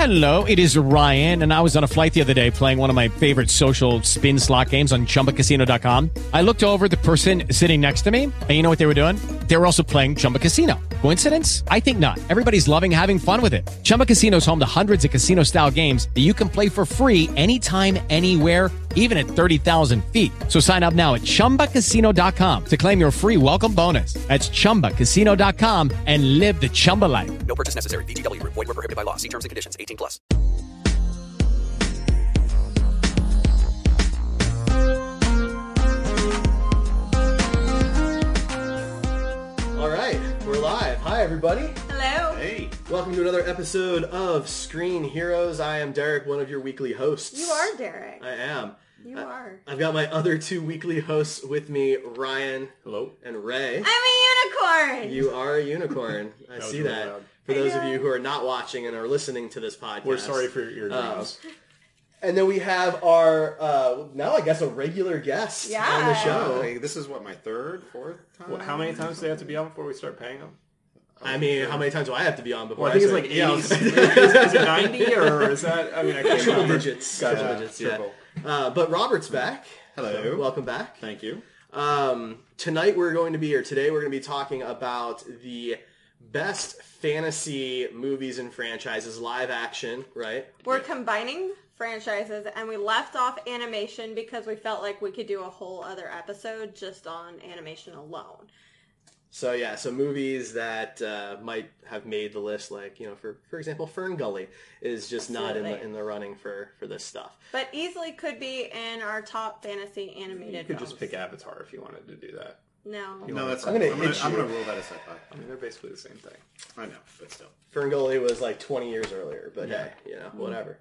Hello, it is Ryan, and I was on a flight the other day playing one of my favorite social spin slot games on ChumbaCasino.com. I looked over at the person sitting next to me, and you know what they were doing? They were also playing Chumba Casino. Coincidence? I think not. Everybody's loving having fun with it. Chumba Casino is home to hundreds of casino-style games that you can play for free anytime, anywhere, even at 30,000 feet. So sign up now at ChumbaCasino.com to claim your free welcome bonus. That's ChumbaCasino.com and live the Chumba life. No purchase necessary. VGW. Void where prohibited by law. See terms and conditions. 18 plus. All right, we're live. Hi, everybody. Hello. Hey. Welcome to another episode of Screen Heroes. I am Derek, one of your weekly hosts. You are Derek. I am. You are. I've got my other two weekly hosts with me, Ryan. Hello. And Ray. I'm a unicorn. You are a unicorn. I see really that. loud. For those of you who are not watching and are listening to this podcast. We're sorry for your eardrums. And then we have our, now I guess a regular guest on the show. Hey, this is what, my third, fourth time? Well, how many times do they have to be on before we start paying them? I mean, how many times do I have to be on before Well, I think it's like 80. Is it 90 or is that? I mean, I can't Triple remember. digits. Gotcha. Triple digits, yeah. Triple. But Robert's back. Hello. So welcome back. Thank you. Today we're going to be talking about the best fantasy movies and franchises, live action, right? We're combining franchises, and we left off animation because we felt like we could do a whole other episode just on animation alone. So yeah, so movies that might have made the list, like, you know, for example, Fern Gully is just not in the running for this stuff. But easily could be in our top fantasy animated You could films. just pick Avatar if you wanted to do that. No. No, that's I'm I'm gonna gonna hit you. rule that aside. I mean, they're basically the same thing. I know, but still. Fern Gully was like 20 years earlier, but hey, you know, whatever.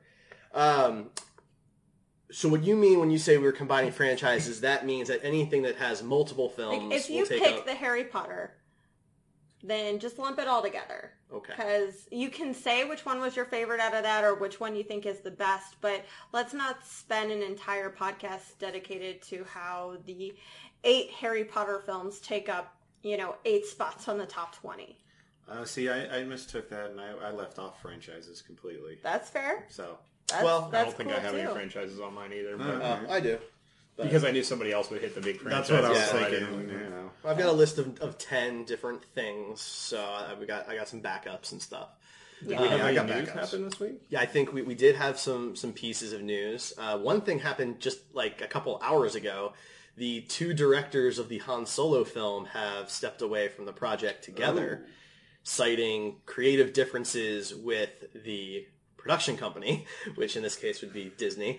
So what you mean when you say we're combining franchises, that means that anything that has multiple films Like, if you will take pick up... the Harry Potter, then just lump it all together. Okay. Because you can say which one was your favorite out of that or which one you think is the best, but let's not spend an entire podcast dedicated to how the 8 Harry Potter films take up, 8 spots on the top 20. See, I mistook that, and I left off franchises completely. That's fair. So, That's, Well, I that's don't think cool I have too. any franchises on mine either. But I do. because I knew somebody else would hit the big franchise. that's what I was Yeah. thinking. You know. I've got a list of 10 different things, so I got some backups and stuff. Yeah. Did we have I any got news backups. happen this week? Yeah, I think we did have some pieces of news. One thing happened just like a couple hours ago. The 2 directors of the Han Solo film have stepped away from the project together, citing creative differences with the production company, which in this case would be Disney.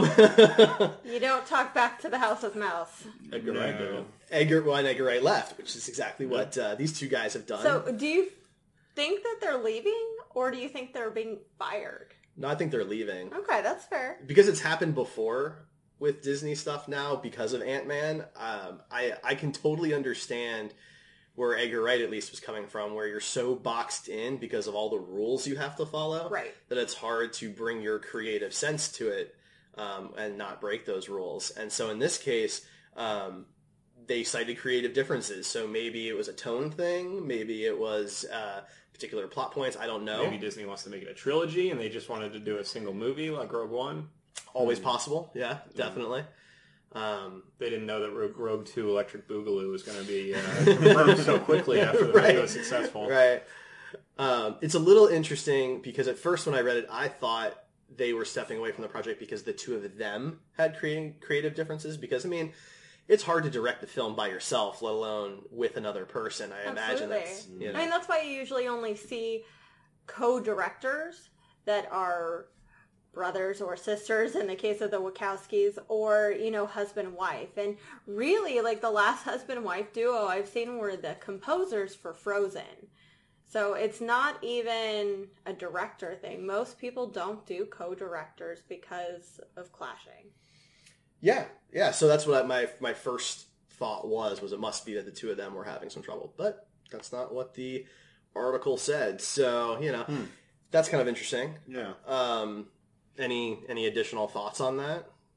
You don't talk back to the House of Mouse. Edgar Wright No. did. Edgar Wright left, which is exactly what these 2 guys have done. So do you think that they're leaving or do you think they're being fired? No, I think they're leaving. Okay, that's fair. Because it's happened before with Disney stuff now because of Ant-Man. I can totally understand where Edgar Wright at least was coming from, where you're so boxed in because of all the rules you have to follow, Right. that it's hard to bring your creative sense to it and not break those rules. And so in this case, they cited creative differences. So maybe it was a tone thing, maybe it was particular plot points, I don't know. Maybe Disney wants to make it a trilogy and they just wanted to do a single movie like Rogue One. Always possible, yeah, definitely. They didn't know that Rogue 2 Electric Boogaloo was going to be confirmed so quickly after the movie was successful. Right. It's a little interesting because at first when I read it, I thought they were stepping away from the project because the 2 of them had creative differences. Because, I mean, it's hard to direct the film by yourself, let alone with another person. I imagine that's, I mean, that's why you usually only see co-directors that are brothers or sisters in the case of the Wachowskis, or, husband and wife. And really, like, the last husband and wife duo I've seen were the composers for Frozen. So it's not even a director thing. Most people don't do co-directors because of clashing. Yeah. So that's what my first thought was it must be that the 2 of them were having some trouble. But that's not what the article said. So, that's kind of interesting. Yeah. Any additional thoughts on that?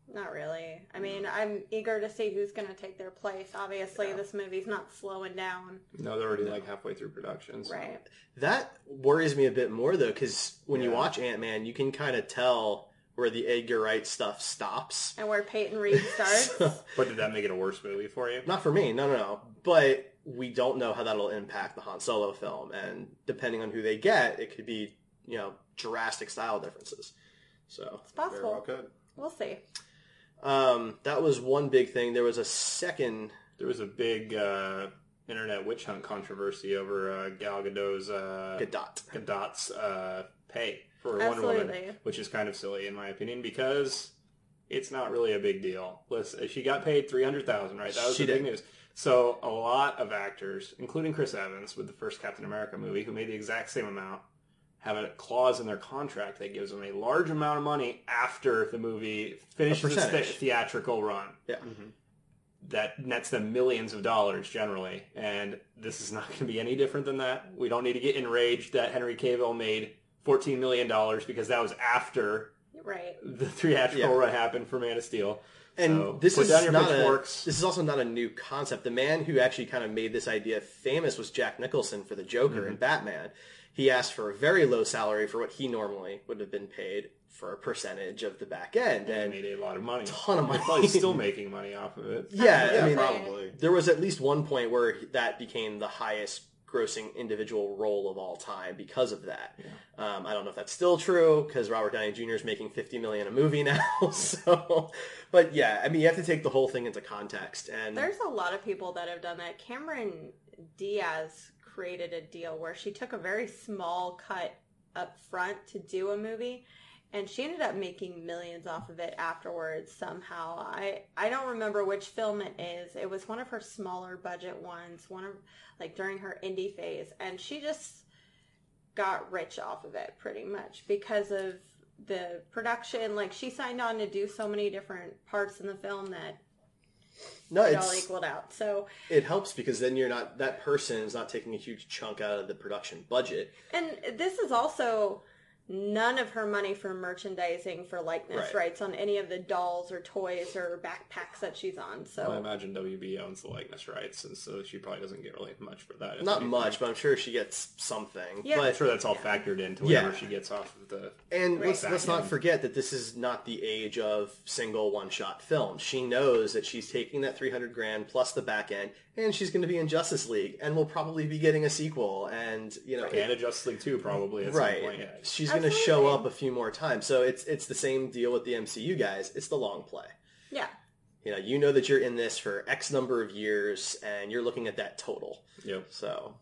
Not really. I mean, I'm eager to see who's going to take their place. Obviously, this movie's not slowing down. No, they're already like halfway through production. So. Right. That worries me a bit more, though, because when you watch Ant-Man, you can kind of tell where the Edgar Wright stuff stops. And where Peyton Reed starts. But did that make it a worse movie for you? Not for me, no. But we don't know how that'll impact the Han Solo film, and depending on who they get, it could be, drastic style differences. So It's possible. Very well could. We'll see. that was one big thing. There was a second. There was a big internet witch hunt controversy over Gal Gadot's Gadot's pay for Wonder Woman, which is kind of silly in my opinion because it's not really a big deal. Listen, she got paid $300,000, right? That was the big news. So a lot of actors, including Chris Evans with the first Captain America movie, who made the exact same amount, have a clause in their contract that gives them a large amount of money after the movie finishes its theatrical run. Yeah. Mm-hmm. That nets them millions of dollars generally, and this is not going to be any different than that. We don't need to get enraged that Henry Cavill made $14 million because that was after the theatrical run happened for Man of Steel. And so, this is also not a new concept. The man who actually kind of made this idea famous was Jack Nicholson for the Joker in Batman. He asked for a very low salary for what he normally would have been paid for a percentage of the back end. And made a lot of money. Ton of money. Probably still making money off of it. Yeah, I mean, probably. There was at least one point where that became the highest grossing individual role of all time because of that. Yeah. I don't know if that's still true because Robert Downey Jr. is making $50 million a movie now. So, but yeah, I mean, you have to take the whole thing into context. And there's a lot of people that have done that. Cameron Diaz created a deal where she took a very small cut up front to do a movie, and she ended up making millions off of it afterwards somehow. I don't remember which film it is. It was one of her smaller budget ones, during her indie phase, and she just got rich off of it pretty much because of the production. Like, she signed on to do so many different parts in the film that it all equaled out. So it helps because then that person is not taking a huge chunk out of the production budget. And this is also none of her money for merchandising for likeness rights on any of the dolls or toys or backpacks that she's on. So I imagine WB owns the likeness rights, and so she probably doesn't get really much for that. Not much, but I'm sure she gets something. Yeah. But I'm sure that's all factored into whatever she gets off of the. And let's not forget that this is not the age of single one-shot films. She knows that she's taking that $300,000 plus the back end, and she's going to be in Justice League, and we'll probably be getting a sequel, and and a Justice League 2 probably at some point. Yeah. She's going to show up a few more times, so it's the same deal with the MCU guys. It's the long play. Yeah. You know that you're in this for X number of years, and you're looking at that total. Yep. So,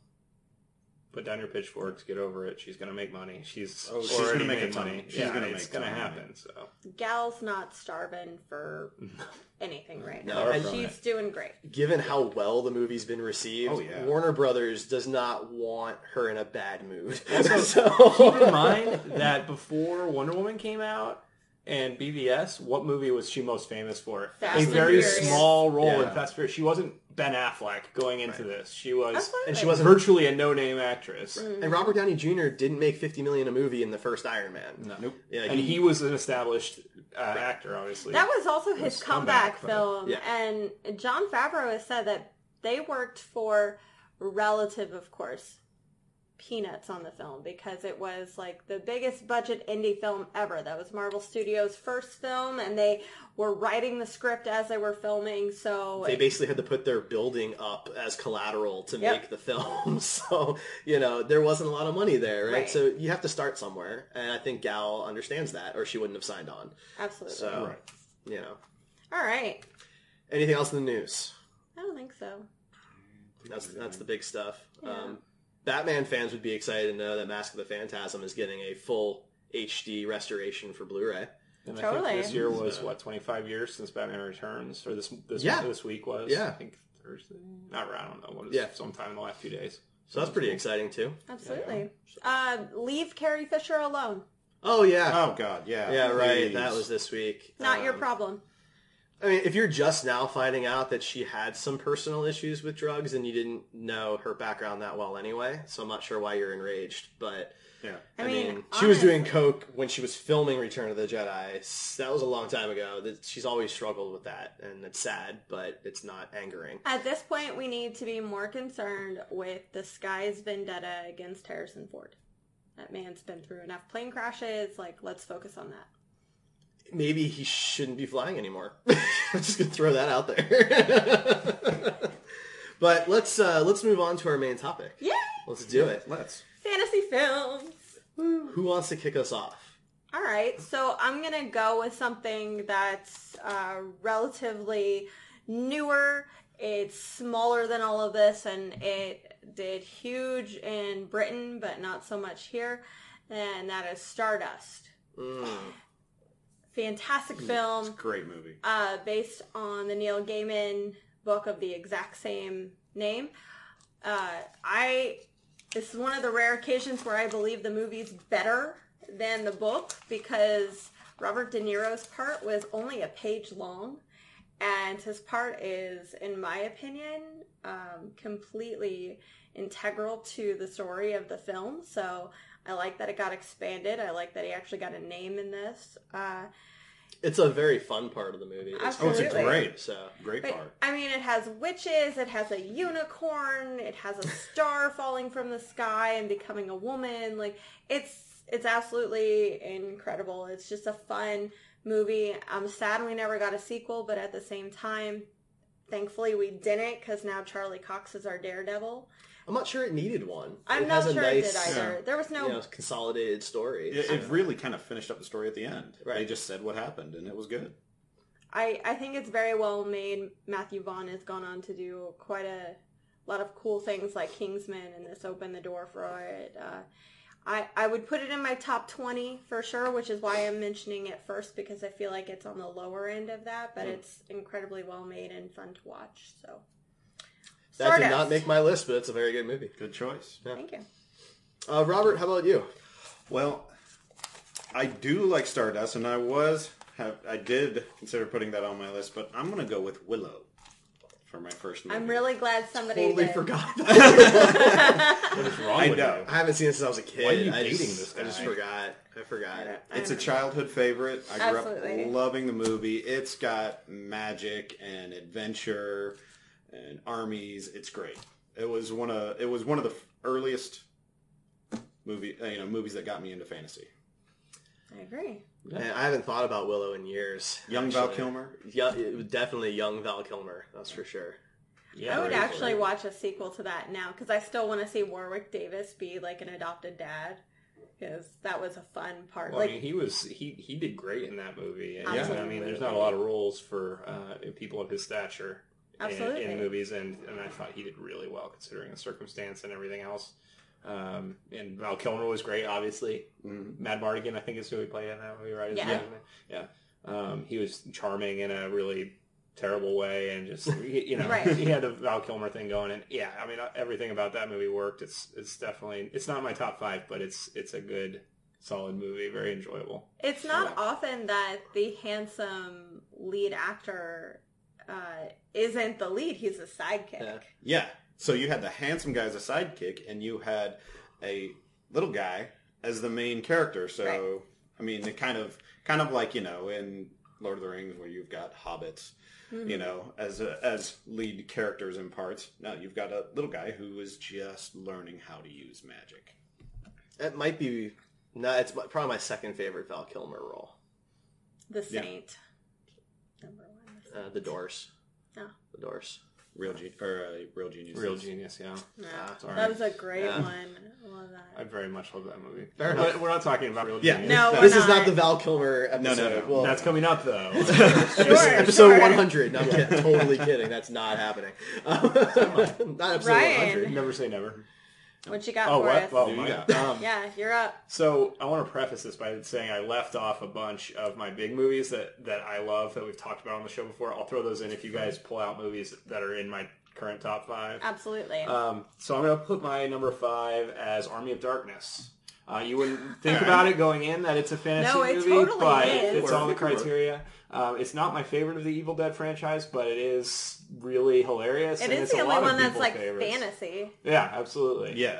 put down your pitchforks, get over it. She's going to make money. She's she's already going to make made money. She's going to make it's going to happen. So Gal's not starving for anything right No, now. and she's doing great. Given how well the movie's been received, Warner Brothers does not want her in a bad mood. Keep in mind that before Wonder Woman came out and BVS, what movie was she most famous for? Fast a very and Furious. small role in Fast and Furious. She wasn't Ben Affleck going into this. She was, Absolutely. And she wasn't virtually a no-name actress. And Robert Downey Jr. didn't make $50 million a movie in the first Iron Man. No. Nope. Yeah, And he was an established actor, obviously. That was also his comeback film. Yeah. And Jon Favreau has said that they worked for relative, of course, peanuts on the film because it was like the biggest budget indie film ever. That was Marvel Studios' first film, and they were writing the script as they were filming. So they basically had to put their building up as collateral to make the film. So, there wasn't a lot of money there, right? So you have to start somewhere. And I think Gal understands that, or she wouldn't have signed on. Absolutely. So, All right. Anything else in the news? I don't think so. That's the big stuff. Yeah. Batman fans would be excited to know that Mask of the Phantasm is getting a full HD restoration for Blu-ray. And Totally. I think this year was, 25 years since Batman Returns? Or this week was? Yeah. I think Thursday? Not around, I don't know. What is sometime in the last few days. So that's pretty exciting, too. Absolutely. Leave Carrie Fisher alone. Oh, yeah. Oh, God, yeah. Yeah, right. Please. That was this week. Not your problem. I mean, if you're just now finding out that she had some personal issues with drugs and you didn't know her background that well anyway, so I'm not sure why you're enraged. But Yeah. I mean, she was doing coke when she was filming Return of the Jedi. That was a long time ago. She's always struggled with that, and it's sad, but it's not angering. At this point, we need to be more concerned with the sky's vendetta against Harrison Ford. That man's been through enough plane crashes. Like, let's focus on that. Maybe he shouldn't be flying anymore. I'm just gonna throw that out there. But let's move on to our main topic. Yeah. Let's do it. Let's. Fantasy films. Who wants to kick us off? All right, so I'm going to go with something that's relatively newer. It's smaller than all of this, and it did huge in Britain, but not so much here, and that is Stardust. Fantastic film. It's a great movie. Based on the Neil Gaiman book of the exact same name. This is one of the rare occasions where I believe the movie's better than the book, because Robert De Niro's part was only a page long, and his part is, in my opinion, completely integral to the story of the film. So I like that it got expanded. I like that he actually got a name in this. It's a very fun part of the movie. Absolutely. It's a great part. I mean, it has witches, it has a unicorn, it has a star falling from the sky and becoming a woman. Like, it's absolutely incredible. It's just a fun movie. I'm sad we never got a sequel, but at the same time, thankfully we didn't, because now Charlie Cox is our Daredevil. I'm not sure it needed one. I'm not sure it did either. There was no consolidated story. It really kind of finished up the story at the end. Right. They just said what happened, and it was good. I think it's very well made. Matthew Vaughn has gone on to do quite a lot of cool things like Kingsman, and this opened the door for it. I would put it in my top 20 for sure, which is why I'm mentioning it first, because I feel like it's on the lower end of that, but it's incredibly well made and fun to watch. So that did not make my list, but it's a very good movie. Good choice. Yeah. Thank you. Robert, how about you? Well, I do like Stardust, and I did consider putting that on my list, but I'm going to go with Willow for my first movie. I'm really glad somebody Totally did. forgot. What is wrong with you? I haven't seen it since I was a kid. Why are you dating this guy? I just forgot. I forgot. It's a childhood favorite. I grew Absolutely. up loving the movie. It's got magic and adventure and armies. It's great. It was one of the earliest movies that got me into fantasy. I agree. Man, I haven't thought about Willow in years. Young Val Kilmer? Yeah, definitely young Val Kilmer. That's for sure. Yeah, I would actually watch a sequel to that now, because I still want to see Warwick Davis be like an adopted dad, because that was a fun part. Well, I mean, he did great in that movie. And, Absolutely. I mean, there's not a lot of roles for people of his stature Absolutely. in movies, and I thought he did really well considering the circumstance and everything else. And Val Kilmer was great, obviously. Mad Mardigan, I think, is who he played in that movie, right? Yeah. He was charming in a really terrible way, and just Right. he had the Val Kilmer thing going, and I mean, everything about that movie worked. It's definitely, it's not my top 5, but it's a good, solid movie, very enjoyable. It's not often that the handsome lead actor isn't the lead; he's a sidekick. Yeah. So you had the handsome guy as a sidekick, and you had a little guy as the main character. So Right. I mean, it kind of like in Lord of the Rings, where you've got hobbits, as lead characters in parts. Now you've got a little guy who is just learning how to use magic. It might be. No, it's probably my second favorite Val Kilmer role. The Saint. Number 1. The Doors. Oh. The Doors. Real genius. Real genius, yeah. Yeah. That was a great one. I love that. I very much love that movie. Fair enough. But we're not talking about Real Yeah. Genius. No, we're This not. is not the Val Kilmer episode. No. Well, That's coming up, though. episode 100. No, I'm totally kidding. That's not happening. Not episode Ryan. 100. Never say never. What you got Oh, for what? us? Well, Who you my- got? Yeah, you're up. So I want to preface this by saying I left off a bunch of my big movies that I love that we've talked about on the show before. I'll throw those in if you guys pull out movies that are in my current top 5. Absolutely. So I'm going to put my number 5 as Army of Darkness. You wouldn't think about it going in that it's a fantasy No, it movie, totally but is. it's all the criteria. It's not my favorite of the Evil Dead franchise, but it is really hilarious. it and is it's the a only lot of one that's people's like favorites. fantasy. Yeah, absolutely. Yes.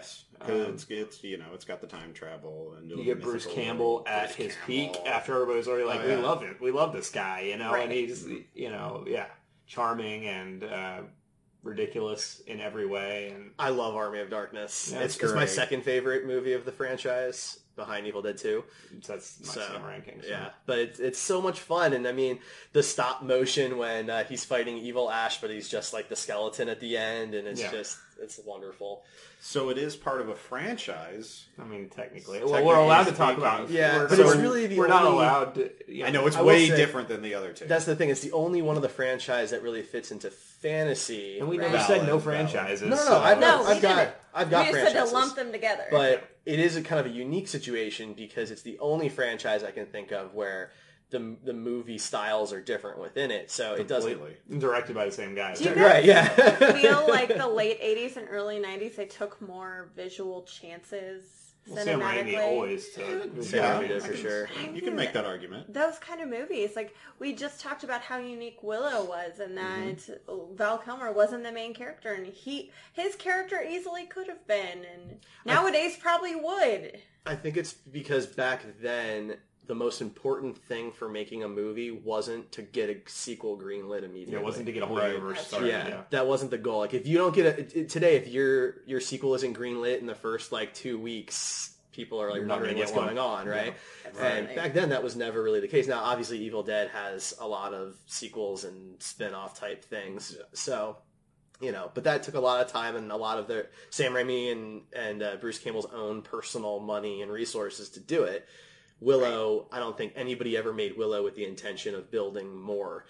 Because it's got the time travel and you get Bruce Campbell at his peak after everybody's already like, we love it, we love this guy, and he's charming and ridiculous in every way. And I love Army of Darkness. Yeah, it's my second favorite movie of the franchise, behind Evil Dead 2. That's my same rankings. Yeah, but it's so much fun. And I mean, the stop motion when he's fighting Evil Ash, but he's just like the skeleton at the end, and it's wonderful. So it is part of a franchise. I mean, technically we're allowed to talk about it. Yeah, but it's really we're not allowed to. I know it's way different than the other two. That's the thing. It's the only one of the franchise that really fits into fantasy. And we never said no franchises. No. I've got franchises. We said to lump them together. But it is a kind of a unique situation because it's the only franchise I can think of where the movie styles are different within it, so it doesn't. Directed by the same guy. Right? Yeah. Feel like the late '80s and early '90s they took more visual chances. Sam Raimi always took. Sam Raimi did for sure. You can make that argument. Those kind of movies, like we just talked about how unique Willow was, and that Val Kilmer wasn't the main character, and his character easily could have been, and nowadays probably would. I think it's because back then the most important thing for making a movie wasn't to get a sequel greenlit immediately. It wasn't to get a whole universe started. Yeah, that wasn't the goal. Like if you don't get today, if your sequel isn't greenlit in the first 2 weeks, people are wondering what's going on, right? Yeah. And back then that was never really the case. Now, obviously, Evil Dead has a lot of sequels and spin-off type things, so. But that took a lot of time and a lot of their Sam Raimi and Bruce Campbell's own personal money and resources to do it. Willow, I don't think anybody ever made Willow with the intention of building more.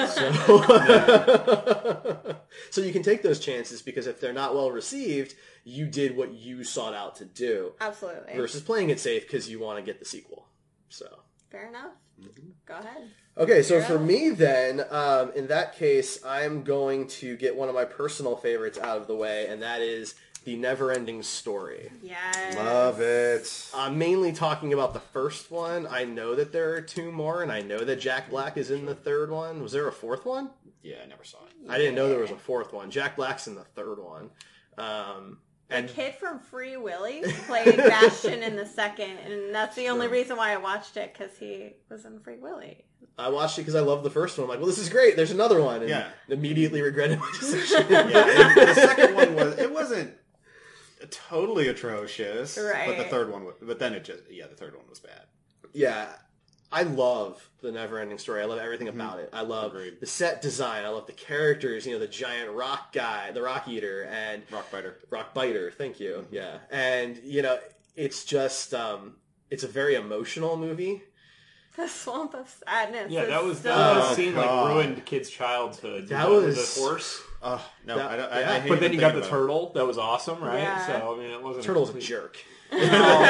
So you can take those chances because if they're not well received, you did what you sought out to do. Absolutely. Versus playing it safe because you want to get the sequel. So fair enough. Go ahead. Okay, so for me then, in that case, I'm going to get one of my personal favorites out of the way, and that is The Never-Ending Story. Yes. Love it. I'm mainly talking about the first one. I know that there are two more, and I know that Jack Black is in the third one. Was there a fourth one? Yeah, I never saw it. I didn't know there was a fourth one. Jack Black's in the third one. The kid from Free Willy played Bastion in the second, and that's the only reason why I watched it, because he was in Free Willy. I watched it because I loved the first one. I'm like, well, this is great. There's another one. And immediately regretted my decision. The second one wasn't totally atrocious, right? But the third one, the third one was bad. Yeah. I love The Never-Ending Story. I love everything about it. I love the set design. I love the characters, the giant rock guy, the rock eater, and... Rock biter, thank you. Yeah. And, it's just, it's a very emotional movie. The Swamp of Sadness. Yeah, that was scene ruined kids' childhood. That was the horse. Oh, no, I hate but then you got the turtle. That was awesome, right? Yeah. So, I mean, it wasn't... Turtle's a jerk. I'm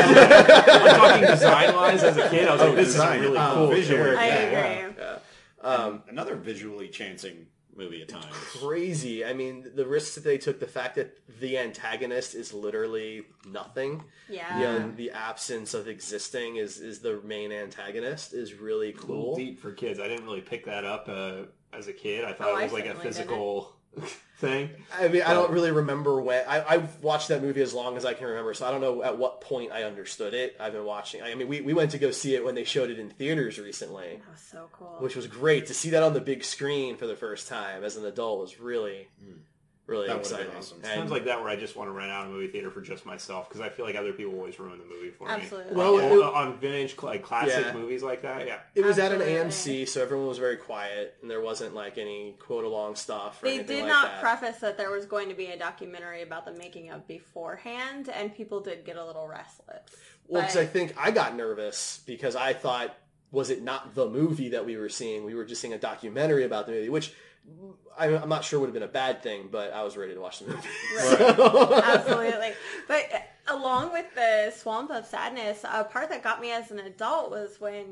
talking design-wise as a kid. I was like, this is a really cool visual. I agree. Yeah. Another visually chancing movie at times. Crazy. I mean, the risks that they took, the fact that the antagonist is literally nothing. Yeah. The absence of existing is the main antagonist is really cool. A little deep for kids. I didn't really pick that up as a kid. I thought it was like a physical... thing. I mean, I don't really remember when. I've watched that movie as long as I can remember, so I don't know at what point I understood it. I've been watching. I mean, we went to go see it when they showed it in theaters recently. That was so cool. Which was great. To see that on the big screen for the first time as an adult was really exciting. Awesome. Sounds like that where I just want to rent out a movie theater for just myself, because I feel like other people always ruin the movie for me. Absolutely. Well, on vintage classic movies like that, It was at an AMC, so everyone was very quiet, and there wasn't any quote along stuff. They did not preface that there was going to be a documentary about the making of beforehand, and people did get a little restless. Well, because I think I got nervous because I thought, was it not the movie that we were seeing? We were just seeing a documentary about the movie, which I'm not sure would have been a bad thing, but I was ready to watch the movie. Right. Absolutely. But along with the Swamp of Sadness, a part that got me as an adult was when,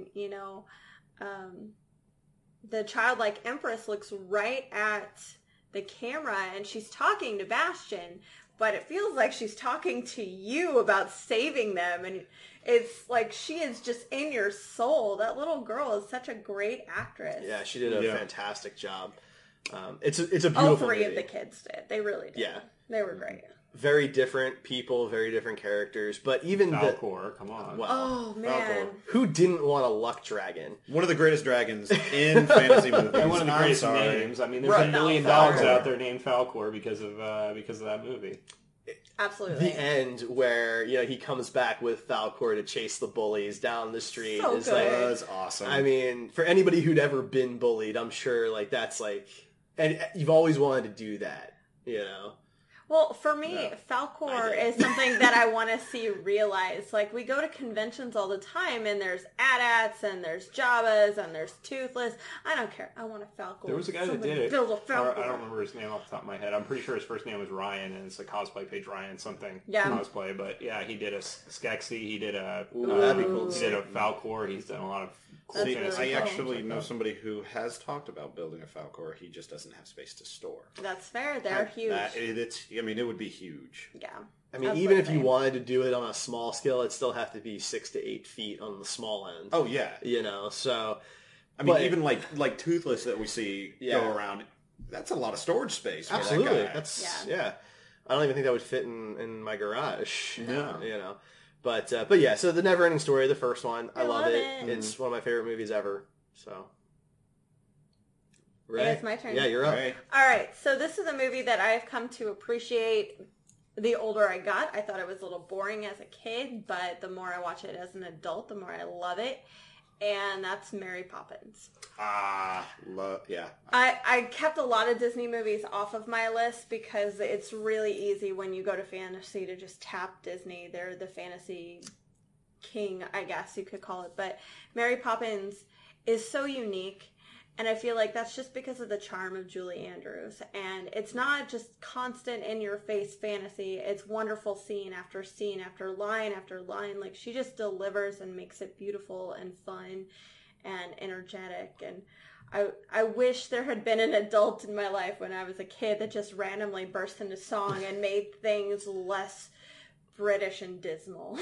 the childlike Empress looks right at the camera and she's talking to Bastion, but it feels like she's talking to you about saving them, and it's like she is just in your soul. That little girl is such a great actress. Yeah, she did a fantastic job. It's a beautiful All three movie. of the kids did. They really did. Yeah. They were great. very different people, very different characters, but even Falkor, come on. Well, oh man, Falkor. Who didn't want a luck dragon? One of the greatest dragons in fantasy movies. And one of the greatest names. I mean, there's a million dogs out there named Falkor because of that movie. Absolutely. The end where he comes back with Falkor to chase the bullies down the street so is good. like That's awesome. I mean, for anybody who'd ever been bullied, I'm sure that's and you've always wanted to do that, Well, for me, Falkor is something that I want to see realized. Like, we go to conventions all the time, and there's AT-ATs, and there's Jabbas, and there's Toothless. I don't care. I want a Falkor. There was a guy that did it. Build a Falkor. I don't remember his name off the top of my head. I'm pretty sure his first name was Ryan, and it's a cosplay page, Ryan something cosplay. But yeah, he did a Skeksis. He did a that'd be cool. He did a Falkor. He's done a lot of cool fantasy. I actually know somebody who has talked about building a Falkor. He just doesn't have space to store. That's fair. They're huge. It would be huge. Yeah. I mean, even if you wanted to do it on a small scale, it'd still have to be 6 to 8 feet on the small end. Oh yeah. So I mean, even like Toothless that we see go around, that's a lot of storage space. Absolutely. That guy. I don't even think that would fit in my garage. No. But yeah, so the Neverending Story, the first one, I love it. it. It's one of my favorite movies ever. So, Ray, it's my turn. Yeah, you're up. All right, so this is a movie that I've come to appreciate. The older I got, I thought it was a little boring as a kid, but the more I watch it as an adult, the more I love it. And that's Mary Poppins. Yeah. I kept a lot of Disney movies off of my list because it's really easy when you go to fantasy to just tap Disney. They're the fantasy king, I guess you could call it. But Mary Poppins is so unique. And I feel like that's just because of the charm of Julie Andrews. And it's not just constant in-your-face fantasy. It's wonderful scene after scene after line after line. Like, she just delivers and makes it beautiful and fun and energetic. And I wish there had been an adult in my life when I was a kid that just randomly burst into song and made things less British and dismal.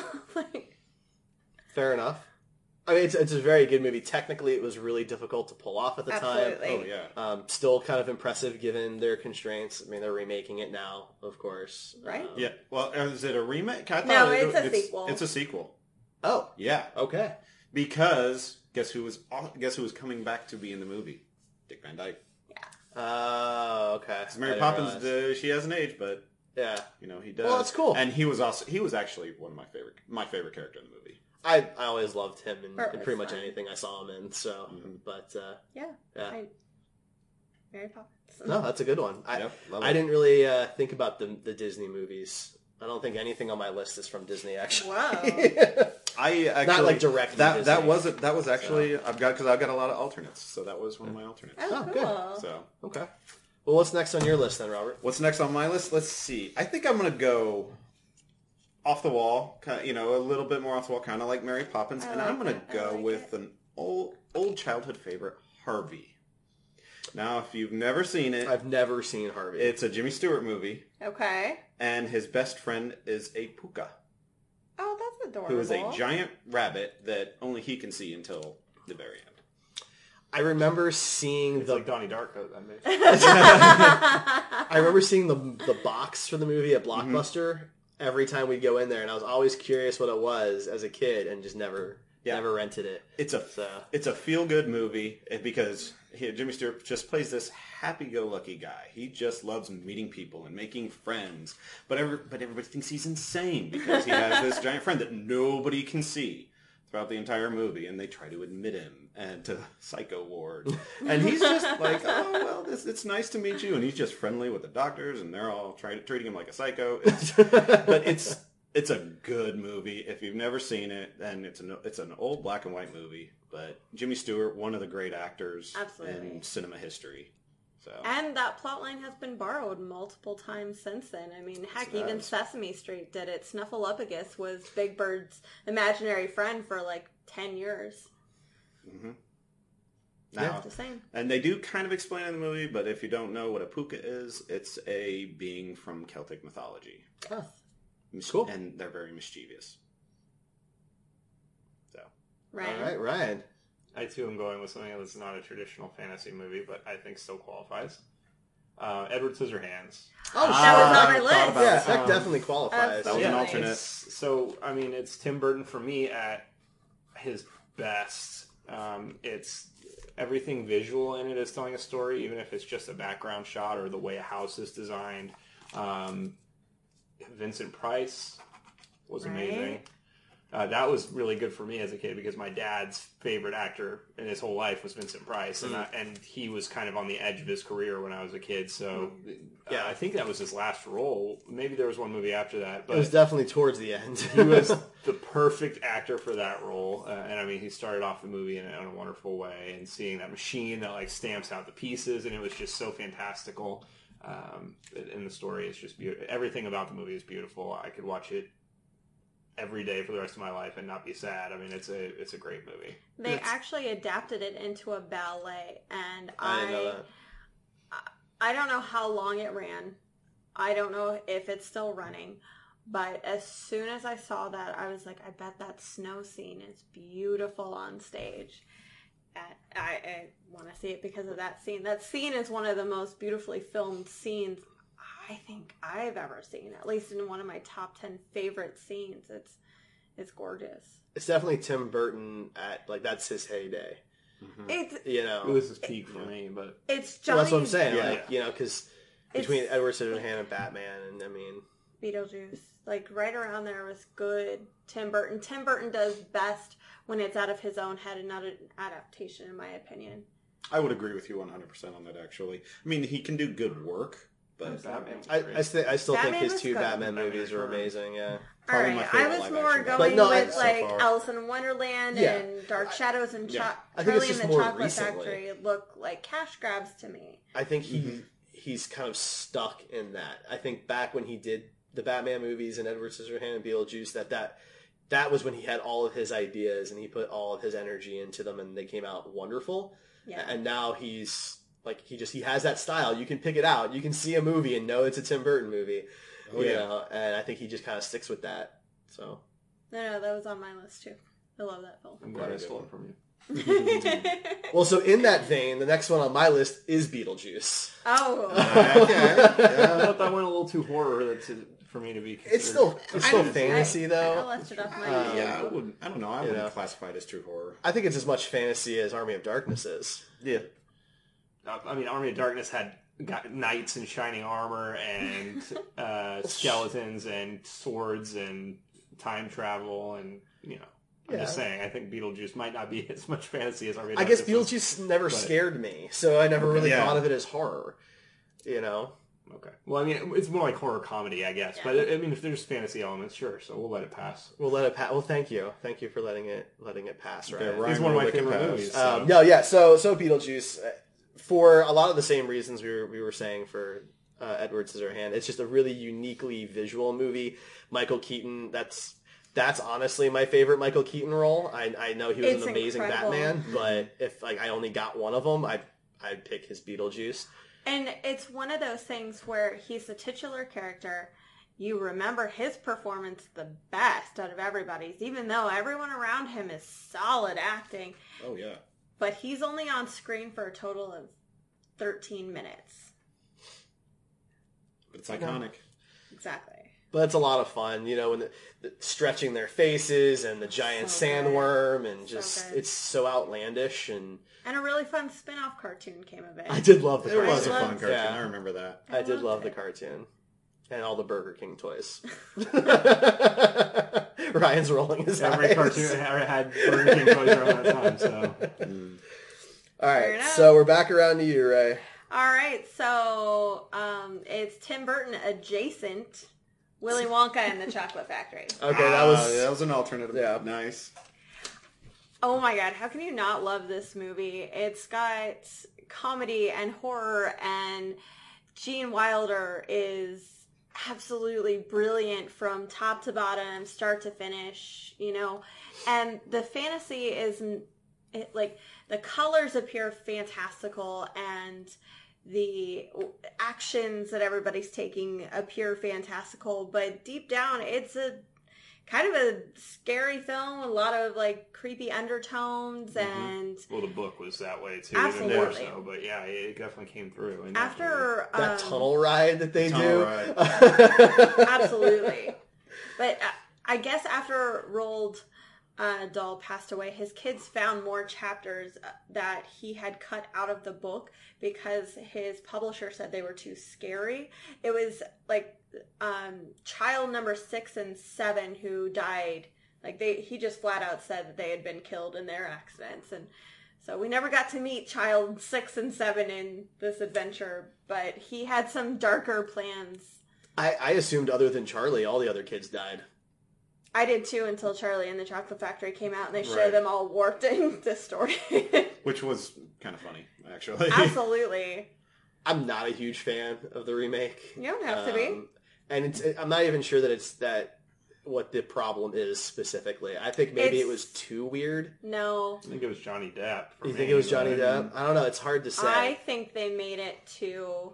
Fair enough. I mean, it's a very good movie. Technically, it was really difficult to pull off at the time. Oh, yeah. Still kind of impressive given their constraints. I mean, they're remaking it now, of course. Right? Yeah. Well, is it a remake? No, it's a sequel. It's a sequel. Oh. Yeah. Okay. Because guess who was coming back to be in the movie? Dick Van Dyke. Yeah. Okay. Mary Poppins, she hasn't aged, but yeah, he does. Well, that's cool. And he was actually one of my favorite character in the movie. I always loved him in pretty much anything I saw him in. So, but yeah. Mary Poppins. No, that's a good one. I didn't really think about the Disney movies. I don't think anything on my list is from Disney. Actually, wow. I actually not like direct. That was actually I've got a lot of alternates, so that was one of my alternates. Oh, cool. Good. So okay. Well, what's next on your list then, Robert? What's next on my list? Let's see. I think I'm gonna go off the wall, a little bit more off the wall, kind of like Mary Poppins, and I'm going to go with an old childhood favorite, Harvey. Now, if you've never seen it, I've never seen Harvey. It's a Jimmy Stewart movie. Okay. And his best friend is a puka. Oh, that's adorable. Who is a giant rabbit that only he can see until the very end. I remember seeing like Donnie Darko. I remember seeing the box for the movie at Blockbuster. Every time we'd go in there, and I was always curious what it was as a kid, and just never rented it. It's a feel-good movie because Jimmy Stewart just plays this happy-go-lucky guy. He just loves meeting people and making friends, but everybody thinks he's insane because he has this giant friend that nobody can see throughout the entire movie, and they try to admit him and to psycho ward, and he's just like, oh well, it's nice to meet you, and he's just friendly with the doctors, and they're all treating him like a psycho. But it's a good movie. If you've never seen it, then it's an old black and white movie. But Jimmy Stewart, one of the great actors in cinema history. So. And that plotline has been borrowed multiple times since then. I mean, heck, even Sesame Street did it. Snuffleupagus was Big Bird's imaginary friend for like 10 years. Mm-hmm. Now, it's the same. And they do kind of explain in the movie, but if you don't know what a puka is, it's a being from Celtic mythology. Oh, cool. And they're very mischievous. So, Ryan. All right, Ryan. I too am going with something that's not a traditional fantasy movie, but I think still qualifies. Edward Scissorhands. Oh, that was on my list. Yeah, that definitely qualifies. That was an alternate. So, I mean, it's Tim Burton for me at his best. It's everything visual in it is telling a story, even if it's just a background shot or the way a house is designed. Vincent Price was amazing. That was really good for me as a kid because my dad's favorite actor in his whole life was Vincent Price, and he was kind of on the edge of his career when I was a kid. So, I think that was his last role. Maybe there was one movie after that, but it was definitely towards the end. He was the perfect actor for that role, and I mean, he started off the movie in a wonderful way, and seeing that machine that like stamps out the pieces, and it was just so fantastical. And the story is just beautiful. Everything about the movie is beautiful. I could watch it every day for the rest of my life and not be sad. I mean, it's a great movie. They actually adapted it into a ballet, and I didn't know that. I don't know how long it ran. I don't know if it's still running, but as soon as I saw that, I was like, I bet that snow scene is beautiful on stage. I want to see it because of that scene. That scene is one of the most beautifully filmed scenes I think I've ever seen, at least in one of my top 10 favorite scenes. It's gorgeous. It's definitely Tim Burton at, like, that's his heyday. Mm-hmm. It's, it was his peak for me, but it's Johnny. Well, that's what I'm saying. Yeah. Like, because between Edward Scissorhands and Batman, and I mean, Beetlejuice, like right around there was good. Tim Burton does best when it's out of his own head and not an adaptation, in my opinion. I would agree with you 100% on that. Actually, I mean, he can do good work. But I still think his two Batman movies are amazing. Yeah. All right, I was more going with like Alice in Wonderland and Dark Shadows and Charlie and the Chocolate Factory look like cash grabs to me. I think he's kind of stuck in that. I think back when he did the Batman movies and Edward Scissorhands and Beetlejuice, that was when he had all of his ideas and he put all of his energy into them and they came out wonderful. Yeah. And now he's like, he has that style. You can pick it out. You can see a movie and know it's a Tim Burton movie. You know, and I think he just kind of sticks with that. So. No, that was on my list too. I love that film. I'm glad I stole it from you. Well, so in that vein, the next one on my list is Beetlejuice. Oh. I thought that went a little too horror for me to be considered. It's still fantasy, though. I left it off my list. I don't know. I wouldn't classify it as true horror. I think it's as much fantasy as Army of Darkness is. Yeah. I mean, Army of Darkness had knights in shining armor and skeletons and swords and time travel and, you know. I'm just saying, I think Beetlejuice might not be as much fantasy as Army of Darkness. I guess Beetlejuice never scared me, so I never really thought of it as horror, you know? Okay. Well, I mean, it's more like horror comedy, I guess. Yeah. But, I mean, if there's fantasy elements, sure, so we'll let it pass. We'll let it pass. Well, thank you. Thank you for letting it pass, right? Okay, it's one of my favorite movies. So. So Beetlejuice, for a lot of the same reasons we were saying for Edward Scissorhands, it's just a really uniquely visual movie. Michael Keaton, that's honestly my favorite Michael Keaton role. I know he was an amazing Batman, but if like I only got one of them, I'd pick his Beetlejuice. And it's one of those things where he's the titular character. You remember his performance the best out of everybody's, even though everyone around him is solid acting. Oh, yeah. But he's only on screen for a total of 13 minutes. But it's iconic. Exactly. But it's a lot of fun, you know, when the stretching their faces and the giant sandworm and just it's so outlandish and a really fun spin-off cartoon came of it. I did love the cartoon. It was a fun cartoon. I remember that. I did love the cartoon. And all the Burger King toys. Ryan's rolling his eyes. Every cartoon had Burger King toys around that time, so. All right, so we're back around to you, Ray. All right, so it's Tim Burton adjacent. Willy Wonka and the Chocolate Factory. Okay, that was an alternative. Yeah, nice. Oh my god, how can you not love this movie? It's got comedy and horror, and Gene Wilder is absolutely brilliant from top to bottom, start to finish, you know. And the fantasy is, like, the colors appear fantastical, and the actions that everybody's taking appear fantastical, but deep down it's kind of a scary film, a lot of like creepy undertones, and well, the book was that way too, absolutely. Even more so. But yeah, it definitely came through. And after that tunnel ride that they do, absolutely. But I guess after Roald Dahl passed away, his kids found more chapters that he had cut out of the book because his publisher said they were too scary. It was like child number 6 and 7 who died. Like he just flat out said that they had been killed in their accidents, and so we never got to meet child 6 and 7 in this adventure. But he had some darker plans. I assumed other than Charlie, all the other kids died. I did too, until Charlie and the Chocolate Factory came out and they showed them all warped in the story. Which was kind of funny, actually. Absolutely. I'm not a huge fan of the remake. You don't have to be. And I'm not even sure that it's that what the problem is specifically. I think maybe it was too weird. No. I think it was Johnny Depp. You think it was Johnny Depp? I don't know. It's hard to say. I think they made it too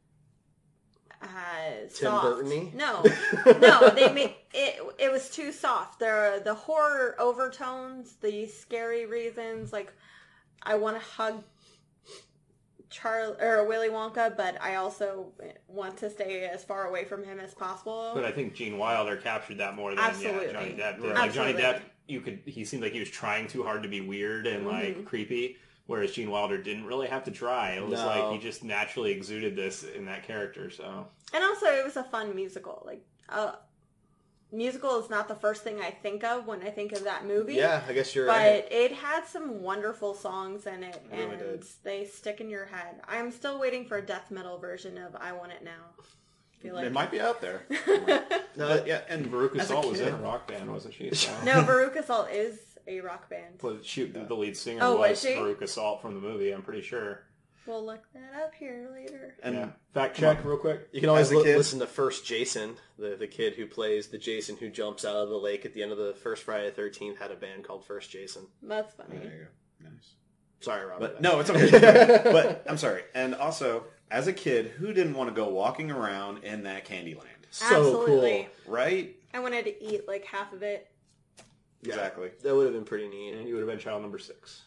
Tim Burton-y? No, they made it. It was too soft. The horror overtones, the scary reasons. Like, I want to hug Charlie or Willy Wonka, but I also want to stay as far away from him as possible. But I think Gene Wilder captured that more than Absolutely. Johnny Depp did. Right. Like Johnny Depp, he seemed like he was trying too hard to be weird and like creepy. Whereas Gene Wilder didn't really have to try. It was like he just naturally exuded this in that character. So, and also it was a fun musical. Like, musical is not the first thing I think of when I think of that movie. Yeah, I guess you're right. But it had some wonderful songs in it, really and did. they stick in your head. I'm still waiting for a death metal version of "I Want It Now." I feel like it might be out there. No, yeah, and Veruca Salt was in a rock band, wasn't she? So. No, Veruca Salt is a rock band. Well, the lead singer was was she? Veruca Salt from the movie, I'm pretty sure. We'll look that up here later. And Fact check real quick. You can always As a kid- listen to First Jason, the kid who plays the Jason who jumps out of the lake at the end of the first Friday the 13th had a band called First Jason. That's funny. There you go. Nice. Sorry, Robert. But no, it's okay. But I'm sorry. And also, as a kid, who didn't want to go walking around in that Candyland? So Absolutely. cool. Right? I wanted to eat like half of it. Yeah, Exactly. that would have been pretty neat. And you would have been child number 6.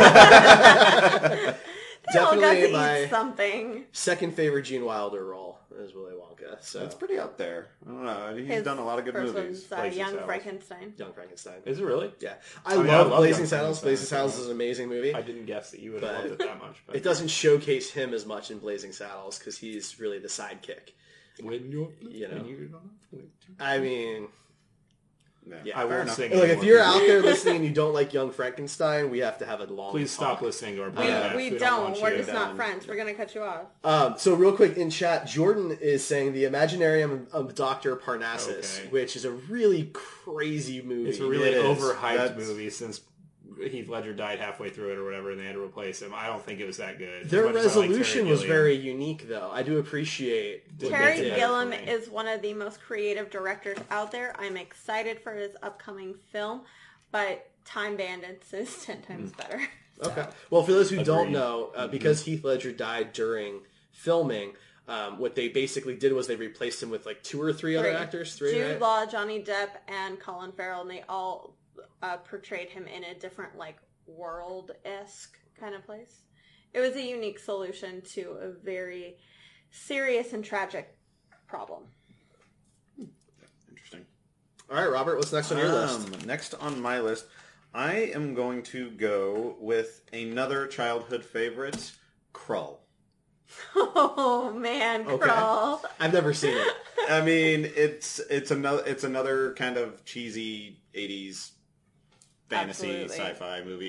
They all got Definitely to my eat something. second favorite Gene Wilder role is Willy Wonka. So That's pretty up there. I don't know. He's His done a lot of good first movies. one's, Blazing Young Saddles. Frankenstein. Young Frankenstein. Is it really? Yeah, I I love love Blazing Young Saddles. Blazing Frankenstein. Saddles is an amazing movie. I didn't guess that you would have But loved it that much. But It doesn't showcase him as much in Blazing Saddles because he's really the sidekick. When you're, You know. when you're not with- I mean, Yeah, I fair won't enough. sing look, anymore. if you're out there listening and you don't like Young Frankenstein, we have to have a long Please stop talk. listening to our We, podcast. we want don't. We're you just to- not friends. We're going to cut you off. So real quick in chat, Jordan is saying the Imaginarium of Dr. Parnassus, Okay. which is a really crazy movie. It's a really It is. overhyped That's- movie since Heath Ledger died halfway through it or whatever, and they had to replace him. I don't think it was that good. Their As much as I like resolution Terry was Gilliam. very unique, though. I do appreciate what Terry they did. Gilliam for me. is one of the most creative directors out there. I'm excited for his upcoming film, but Time Bandits is 10 times better. Okay. Well, for those who don't Agreed. know, because Heath Ledger died during filming, what they basically did was they replaced him with like 2 or 3 other actors. 3, Jude right? Law, Johnny Depp, and Colin Farrell, and they all portrayed him in a different, like, world-esque kind of place. It was a unique solution to a very serious and tragic problem. Interesting. All right, Robert, what's next on your list? Next on my list, I am going to go with another childhood favorite, Krull. Oh, man, Okay. Krull. I've never seen it. I mean, it's another kind of cheesy 80s fantasy Absolutely. sci-fi movie.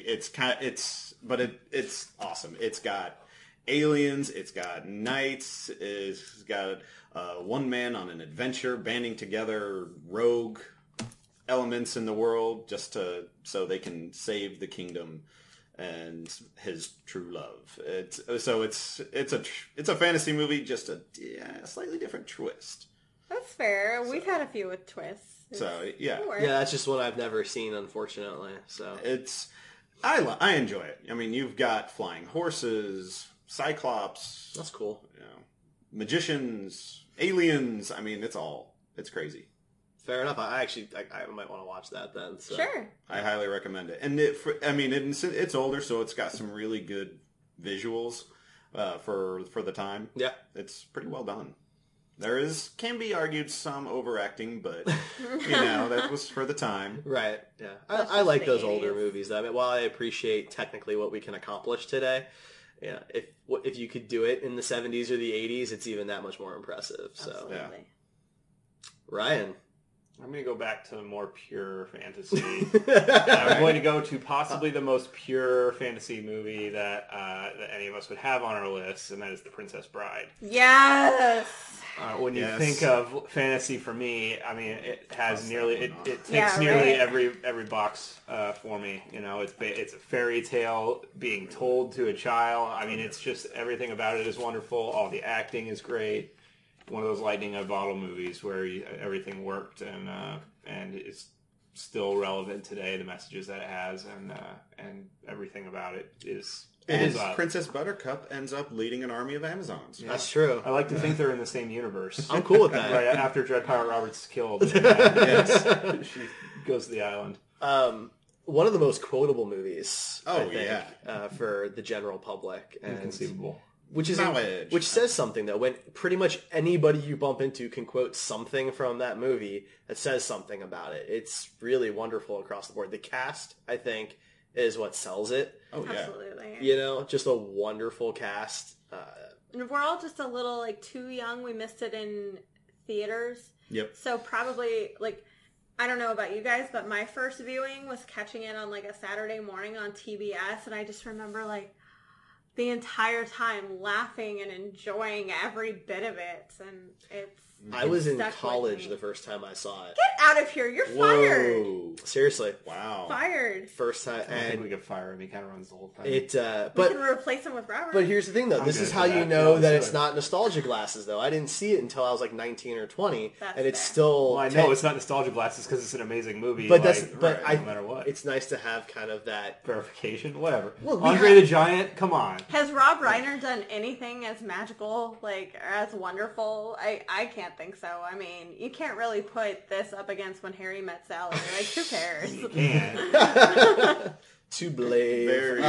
It's awesome. It's got aliens, it's got knights, it's got one man on an adventure banding together rogue elements in the world so they can save the kingdom and his true love. It's a fantasy movie, just a slightly different twist. That's fair. We've had a few with twists. So yeah, It works. Yeah, that's just one I've never seen, unfortunately. So I enjoy it. I mean, you've got flying horses, cyclops, that's cool. magicians, aliens. I mean, it's crazy. Fair enough. I might want to watch that then. So. Sure. I highly recommend it. And it's older, so it's got some really good visuals for the time. Yeah. It's pretty well done. Can be argued some overacting, but, that was for the time. Right, yeah. I like those older movies. I mean, while I appreciate technically what we can accomplish today, yeah, if you could do it in the 70s or the 80s, it's even that much more impressive. So, absolutely. Yeah. Ryan. I'm going to go back to more pure fantasy. I'm going to go to possibly the most pure fantasy movie that any of us would have on our list, and that is The Princess Bride. Yes! When you think of fantasy, for me, I mean, it has it takes nearly every box for me. It's a fairy tale being told to a child. I mean, it's just everything about it is wonderful. All the acting is great. One of those lightning in a bottle movies where everything worked and it's still relevant today. The messages that it has and everything about it is. And Princess Buttercup ends up leading an army of Amazons. Yeah. That's true. I like to think they're in the same universe. I'm cool with that. Right after Dread Pirate Roberts is killed, she goes to the island. One of the most quotable movies, I think, yeah, for the general public. Inconceivable. Which says something, though. When pretty much anybody you bump into can quote something from that movie that says something about it. It's really wonderful across the board. The cast, I think, is what sells it. Oh, yeah. Absolutely. Just a wonderful cast. We're all just a little, too young. We missed it in theaters. Yep. So probably, I don't know about you guys, but my first viewing was catching it on, a Saturday morning on TBS, and I just remember, the entire time laughing and enjoying every bit of it, and I was in college the first time I saw it. Get out of here! You're fired. Seriously, wow, fired. First time, I don't think we could fire him. He kind of runs the whole thing. We can replace him with Robert. But here's the thing, though. This is how you know that it's not nostalgia glasses, though. I didn't see it until I was 19 or 20, and it's still. Well, I know it's not nostalgia glasses because it's an amazing movie. But no matter what, it's nice to have kind of that verification. Whatever. Well, Andre the Giant. Come on. Has Rob Reiner done anything as magical, or as wonderful? I can't think so. I mean, you can't really put this up against When Harry Met Sally. Who cares? You can. To blame.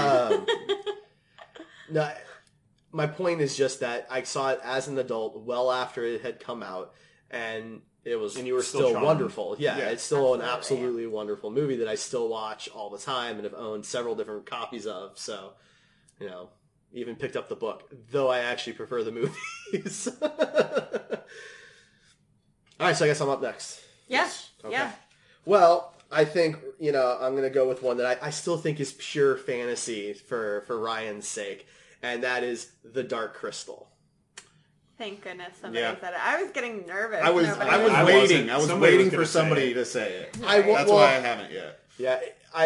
No, my point is just that I saw it as an adult, well after it had come out, and it was and you were still wonderful. Yeah, it's still absolutely. an absolutely wonderful movie that I still watch all the time and have owned several different copies of. So, even picked up the book, though I actually prefer the movies. All right, so I guess I'm up next. Yes. Okay. Yeah. Well, I think, I'm going to go with one that I still think is pure fantasy for Ryan's sake, and that is The Dark Crystal. Thank goodness somebody said it. I was getting nervous. I was waiting. I was waiting for somebody to say it. That's why I haven't yet. Yeah,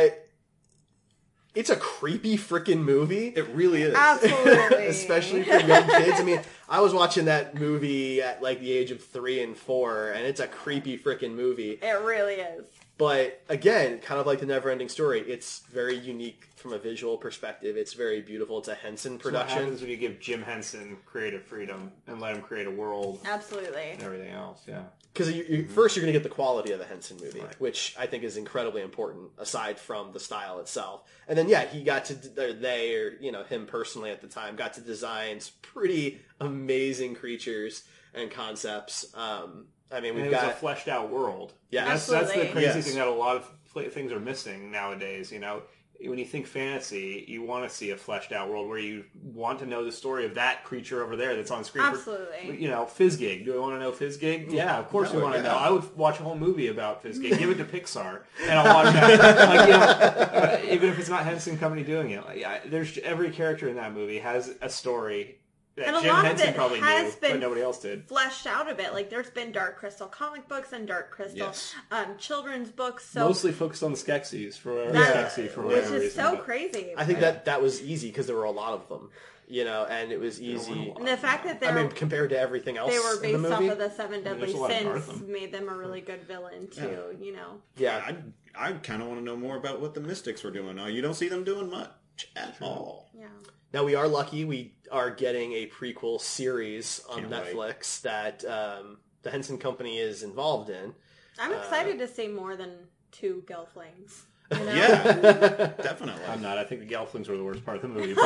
it's a creepy freaking movie. It really is. Absolutely. Especially for young kids. I mean, I was watching that movie at the age of 3 and 4, and it's a creepy freaking movie. It really is. But again, kind of like The Neverending Story, it's very unique from a visual perspective. It's very beautiful. It's a Henson production. So what happens when you give Jim Henson creative freedom and let him create a world? Absolutely. And everything else, yeah. Because first you're going to get the quality of the Henson movie, right, which I think is incredibly important, aside from the style itself. And then, he got to, him personally at the time, got to design some pretty amazing creatures and concepts. I mean, it was a fleshed out world. Yeah, that's the crazy thing that a lot of things are missing nowadays. When you think fantasy, you want to see a fleshed out world where you want to know the story of that creature over there that's on screen. Absolutely. Fizzgig. Do I want to know Fizzgig? Yeah, of course we want to know. I would watch a whole movie about Fizzgig. Give it to Pixar, and I'll watch that. Even if it's not Henson Company doing it. There's every character in that movie has a story. And a Jim lot Henson of it probably has knew, been but nobody else did. Fleshed out a bit. There's been Dark Crystal comic books and Dark Crystal children's books. So mostly focused on the Skeksis for whatever reason. Which is so crazy. I think that was easy because there were a lot of them, and it was easy. And the fact that compared to everything else, they were based in the movie, off of the Seven Deadly Sins, made them a really good villain too. Yeah, I kind of want to know more about what the Mystics were doing. You don't see them doing much at all. Yeah. Now, we are lucky. We are getting a prequel series on Netflix that the Henson Company is involved in. I'm excited to see more than 2 Gelflings. You know? Yeah, definitely. I'm not. I think the Gelflings were the worst part of the movie. You would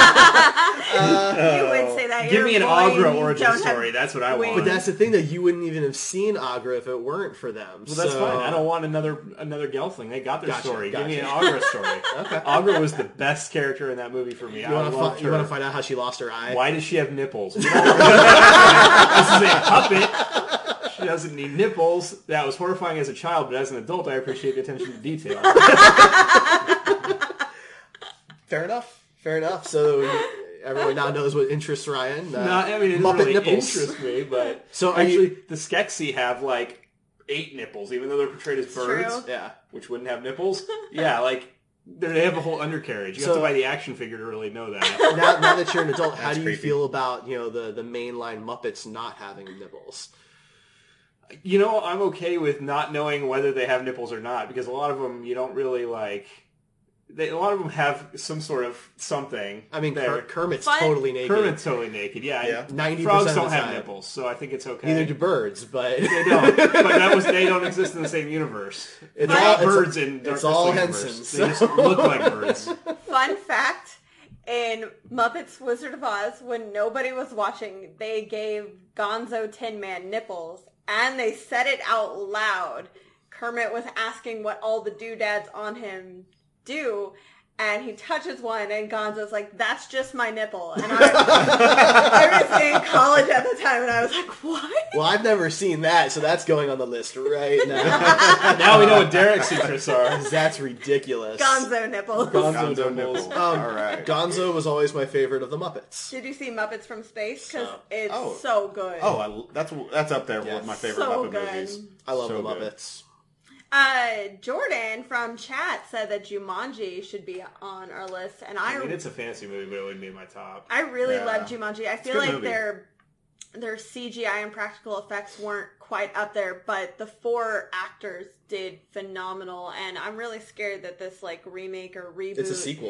say that. Give me an Aughra origin story. That's what I want. But that's the thing, that you wouldn't even have seen Aughra if it weren't for them. Well, that's fine. I don't want another Gelfling. They got their story. Give me an Aughra story. Okay. Aughra was the best character in that movie for me. You want to find out how she lost her eye? Why does she have nipples? This is a puppet. She doesn't need nipples. That was horrifying as a child, but as an adult, I appreciate the attention to detail. Fair enough. So everyone now knows what interests Ryan. It doesn't really interest me, but so actually, the Skeksis have like 8 nipples, even though they're portrayed as birds. True. Yeah, which wouldn't have nipples. Yeah, like they have a whole undercarriage. You have to buy the action figure to really know that. now that you're an adult, how do you feel about the mainline Muppets not having nipples? I'm okay with not knowing whether they have nipples or not, because a lot of them you don't really like. A lot of them have some sort of something. I mean, Kermit's totally naked. Kermit's totally naked. Yeah. 90% Frogs don't have nipples, so I think it's okay. Neither do birds, but they don't. But they don't exist in the same universe. It's all birds in Dark Crystal universe. Hensons. They just look like birds. Fun fact. In Muppets Wizard of Oz, when nobody was watching, they gave Gonzo Tin Man nipples, and they said it out loud. Kermit was asking what all the doodads on him do, and he touches one, and Gonzo's like, "That's just my nipple." And I was in college at the time, and I was like, "What?" Well, I've never seen that, so that's going on the list right now. Now we know what Derek's interests are. That's ridiculous. Gonzo nipples. Gonzo nipples. All right. Gonzo was always my favorite of the Muppets. Did you see Muppets from Space? Because it's so good. Oh, that's up there with my favorite Muppet movies. I love the Muppets. Jordan from chat said that Jumanji should be on our list, and I mean, it's a fantasy movie, but it wouldn't be in my top. I really love Jumanji. I feel like their CGI and practical effects weren't quite up there, but the 4 actors did phenomenal, and I'm really scared that this remake or reboot. It's a sequel.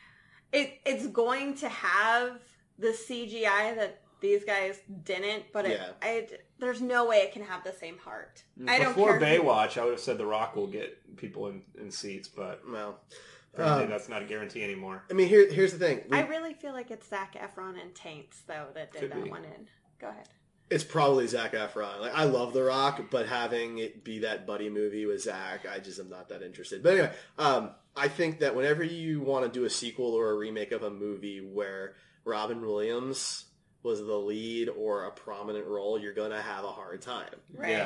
It's going to have the CGI that these guys didn't, but there's no way it can have the same heart. Before Baywatch, I would have said The Rock will get people in seats, but that's not a guarantee anymore. I mean, here's the thing. I really feel like it's Zac Efron and Taints, though, that did that one in. Go ahead. It's probably Zac Efron. I love The Rock, but having it be that buddy movie with Zac, I just am not that interested. But anyway, I think that whenever you want to do a sequel or a remake of a movie where Robin Williams was the lead or a prominent role, you're going to have a hard time. Right. Yeah.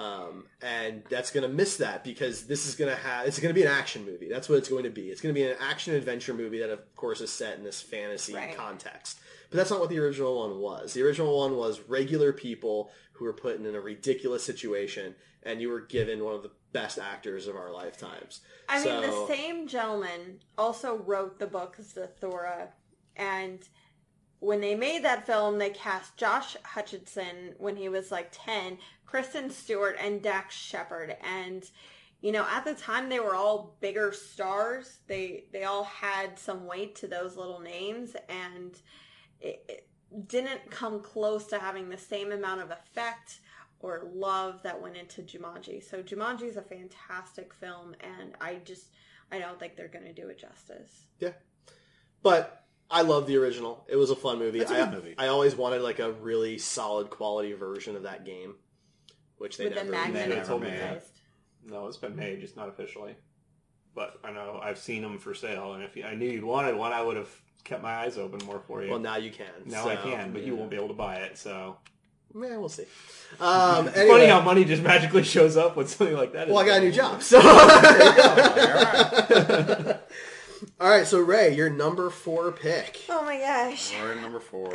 And that's going to miss that, because it's going to be an action movie. That's what it's going to be. It's going to be an action adventure movie that, of course, is set in this fantasy context. But that's not what the original one was. The original one was regular people who were put in a ridiculous situation, and you were given one of the best actors of our lifetimes. I mean, the same gentleman also wrote the book Zathura, and when they made that film, they cast Josh Hutcherson when he was 10, Kristen Stewart, and Dax Shepard. And, at the time, they were all bigger stars. They all had some weight to those little names, and it didn't come close to having the same amount of effect or love that went into Jumanji. So Jumanji is a fantastic film, and I don't think they're going to do it justice. Yeah. But I love the original. It was a fun movie. It's a good movie. I always wanted a really solid quality version of that game, which they never made. No, it's been made, just not officially. But I know I've seen them for sale, and if I knew you'd wanted one, I would have kept my eyes open more for you. Well, now you can. Now I can, but you won't be able to buy it, so. Yeah, we'll see. It's funny how money just magically shows up when something like that is. Well, I got a new job, so. All right, so Ray, your number 4 pick. Oh my gosh. We're at number 4.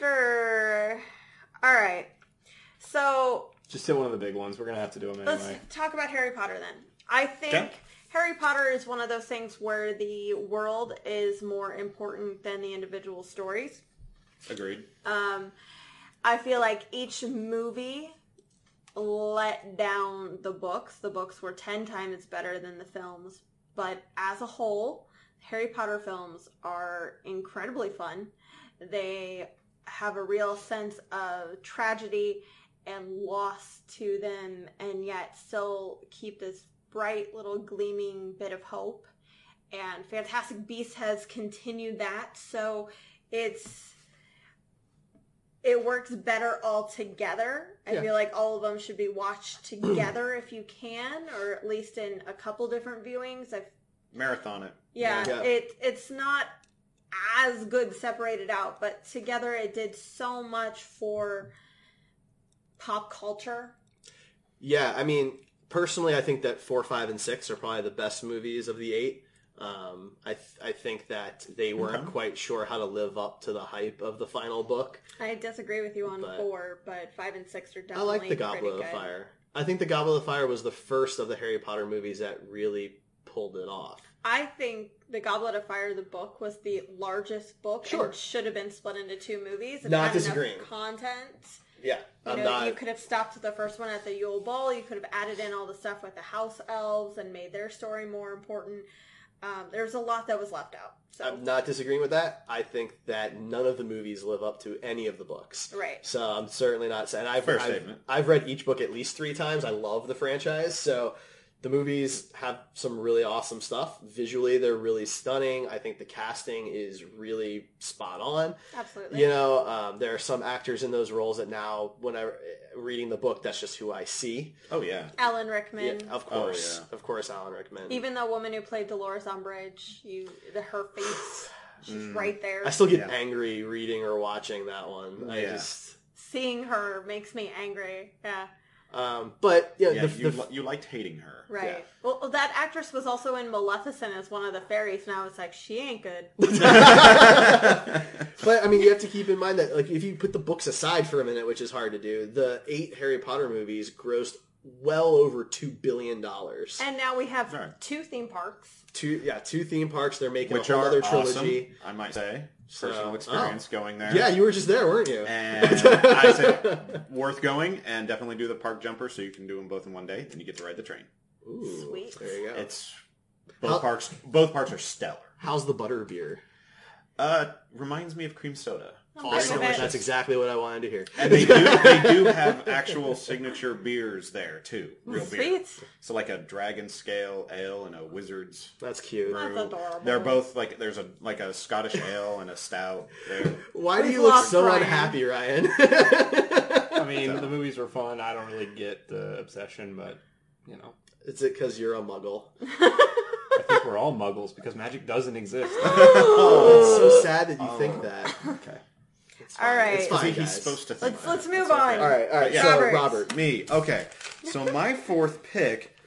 All right. So. Just hit one of the big ones. We're going to have to do them anyway. Let's talk about Harry Potter then. I think Harry Potter is one of those things where the world is more important than the individual stories. Agreed. I feel like each movie let down the books. The books were 10 times better than the films. But as a whole, Harry Potter films are incredibly fun. They have a real sense of tragedy and lost to them, and yet still keep this bright little gleaming bit of hope. And Fantastic Beasts has continued that, so it works better all together. I feel like all of them should be watched together if you can, or at least in a couple different viewings. Marathon it. Yeah. It's not as good separated out, but together it did so much for pop culture. Yeah, I mean, personally, I think that 4, 5, and 6 are probably the best movies of the 8. I think that they weren't quite sure how to live up to the hype of the final book. I disagree with you on 4, but 5 and 6 are definitely I like the Goblet of Fire. I think the Goblet of Fire was the first of the Harry Potter movies that really pulled it off. I think the Goblet of Fire, the book, was the largest book and should have been split into 2 movies. And not had disagreeing. Enough content. Yeah, you could have stopped the first one at the Yule Ball. You could have added in all the stuff with the house elves and made their story more important. There's a lot that was left out. So. I'm not disagreeing with that. I think that none of the movies live up to any of the books. Right. So I'm certainly not saying... I've read each book at least 3 times. I love the franchise. So the movies have some really awesome stuff. Visually, they're really stunning. I think the casting is really spot on. Absolutely. You know, there are some actors in those roles that now, when I'm reading the book, that's just who I see. Oh, yeah. Alan Rickman. Yeah, of course. Oh, yeah. Of course, Alan Rickman. Even the woman who played Dolores Umbridge, her face, she's right there. I still get angry reading or watching that one. Seeing her makes me angry. Yeah. But you liked hating her, right? Yeah. Well, that actress was also in Maleficent as one of the fairies, and I was like, she ain't good. But I mean, you have to keep in mind that, like, if you put the books aside for a minute, which is hard to do, the 8 Harry Potter movies grossed well over $2 billion. And now we have 2 theme parks. 2 theme parks. They're making a whole other trilogy. Awesome, I might say. Personal experience going there. Yeah, you were just there, weren't you? And I said, worth going, and definitely do the park jumper so you can do them both in one day, and you get to ride the train. Ooh, sweet. There you go. It's both parks are stellar. How's the butter beer? Reminds me of cream soda. Awesome. That's exactly what I wanted to hear. And they do have actual signature beers there too. Real beer. So like a dragon scale ale and a wizard's. That's cute. That's adorable. They're both like there's a Scottish ale and a stout. Why do you look so unhappy, Ryan? I mean, the movies were fun. I don't really get the obsession, but you know. Is it because you're a muggle? I think we're all muggles because magic doesn't exist. Oh, it's so sad that you think that. Okay. All right. It's fine, he's supposed to think let's move on. All right. Yeah. So, Robert. Me. Okay. So my 4th pick,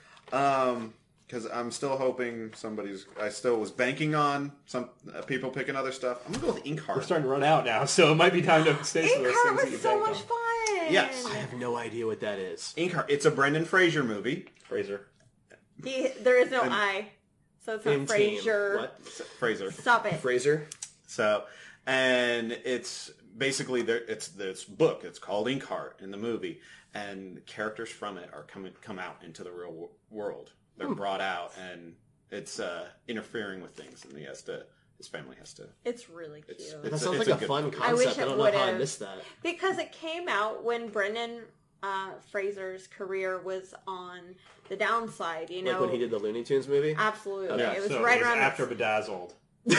because I'm still hoping I still was banking on some people picking other stuff. I'm going to go with Inkheart. We're starting to run out now, so it might be time to stay to those things that you was so much fun. Yes. I have no idea what that is. Inkheart. It's a Brendan Fraser movie. Fraser. There is no I, so it's not Fraser. What? Fraser. Stop it. Fraser. So, and it's basically it's this book. It's called Inkheart in the movie, and characters from it are come out into the real world. They're brought out, and it's interfering with things, and his family has to. It's really cute. That sounds like a fun concept. I don't know how I missed that. Because it came out when Brendan Fraser's career was on the downside, you know. Like when he did the Looney Tunes movie? Absolutely. Yeah, it was so right it was around after Bedazzled.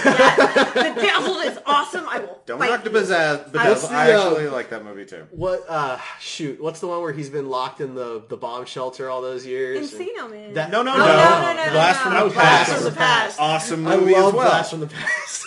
Yes, Bedazzled is awesome. I will Don't fight knock the you. Bedazzled. I actually like that movie too. What? What's the one where he's been locked in the bomb shelter all those years? Encino Man. No. Blast from the Past. Awesome movie I love as well. Blast from the Past.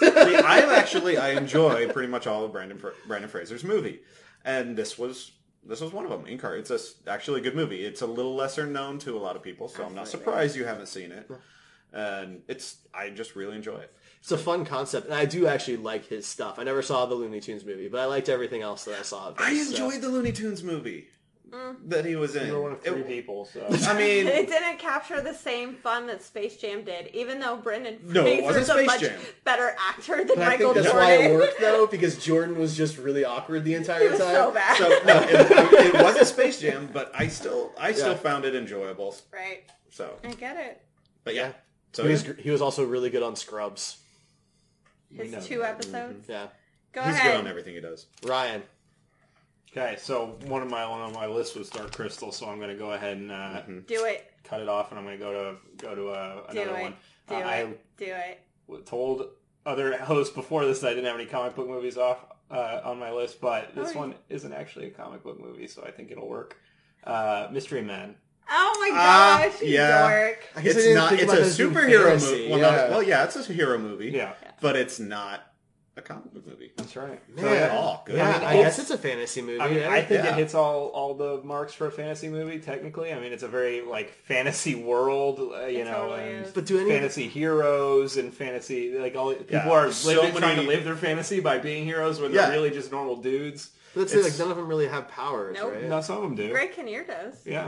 See, I enjoy pretty much all of Brendan Fraser's movie, and this was one of them. Inkheart. It's actually a good movie. It's a little lesser known to a lot of people, so I'm not surprised you haven't seen it. And I just really enjoy it. It's a fun concept, and I do actually like his stuff. I never saw the Looney Tunes movie, but I liked everything else that I saw of this, I enjoyed the Looney Tunes movie that he was in. You were one of 3 people, so I mean, it didn't capture the same fun that Space Jam did, even though Brendan it wasn't Fraser's a Space much Jam. better actor than But I Michael think that's Jordan. why it worked, though, because Jordan was just really awkward the entire He was time. so bad. So no, it wasn't Space Jam, but I still found it enjoyable. Right. So I get it. but yeah. So He was also really good on Scrubs. His 2 episodes. Yeah. Go he's ahead. good on everything he does. Ryan. Okay, so one of my lists was Dark Crystal, so I'm going to go ahead and do it. Cut it off, and I'm going to go to another one. Do it. Told other hosts before this that I didn't have any comic book movies on my list, but this one isn't actually a comic book movie, so I think it'll work. Mystery Men. Oh my gosh, dork. It's not. It's a superhero movie. Well, it's a hero movie. Yeah, but it's not a comic book movie. That's right. Man. Good. Yeah, I guess it's a fantasy movie. I think it hits all the marks for a fantasy movie. Technically, I mean, it's a very fantasy world, but do any fantasy heroes and fantasy people are trying to live their fantasy by being heroes when they're really just normal dudes. Let's say none of them really have powers, right? No, some of them do. Greg Kinnear does. Yeah.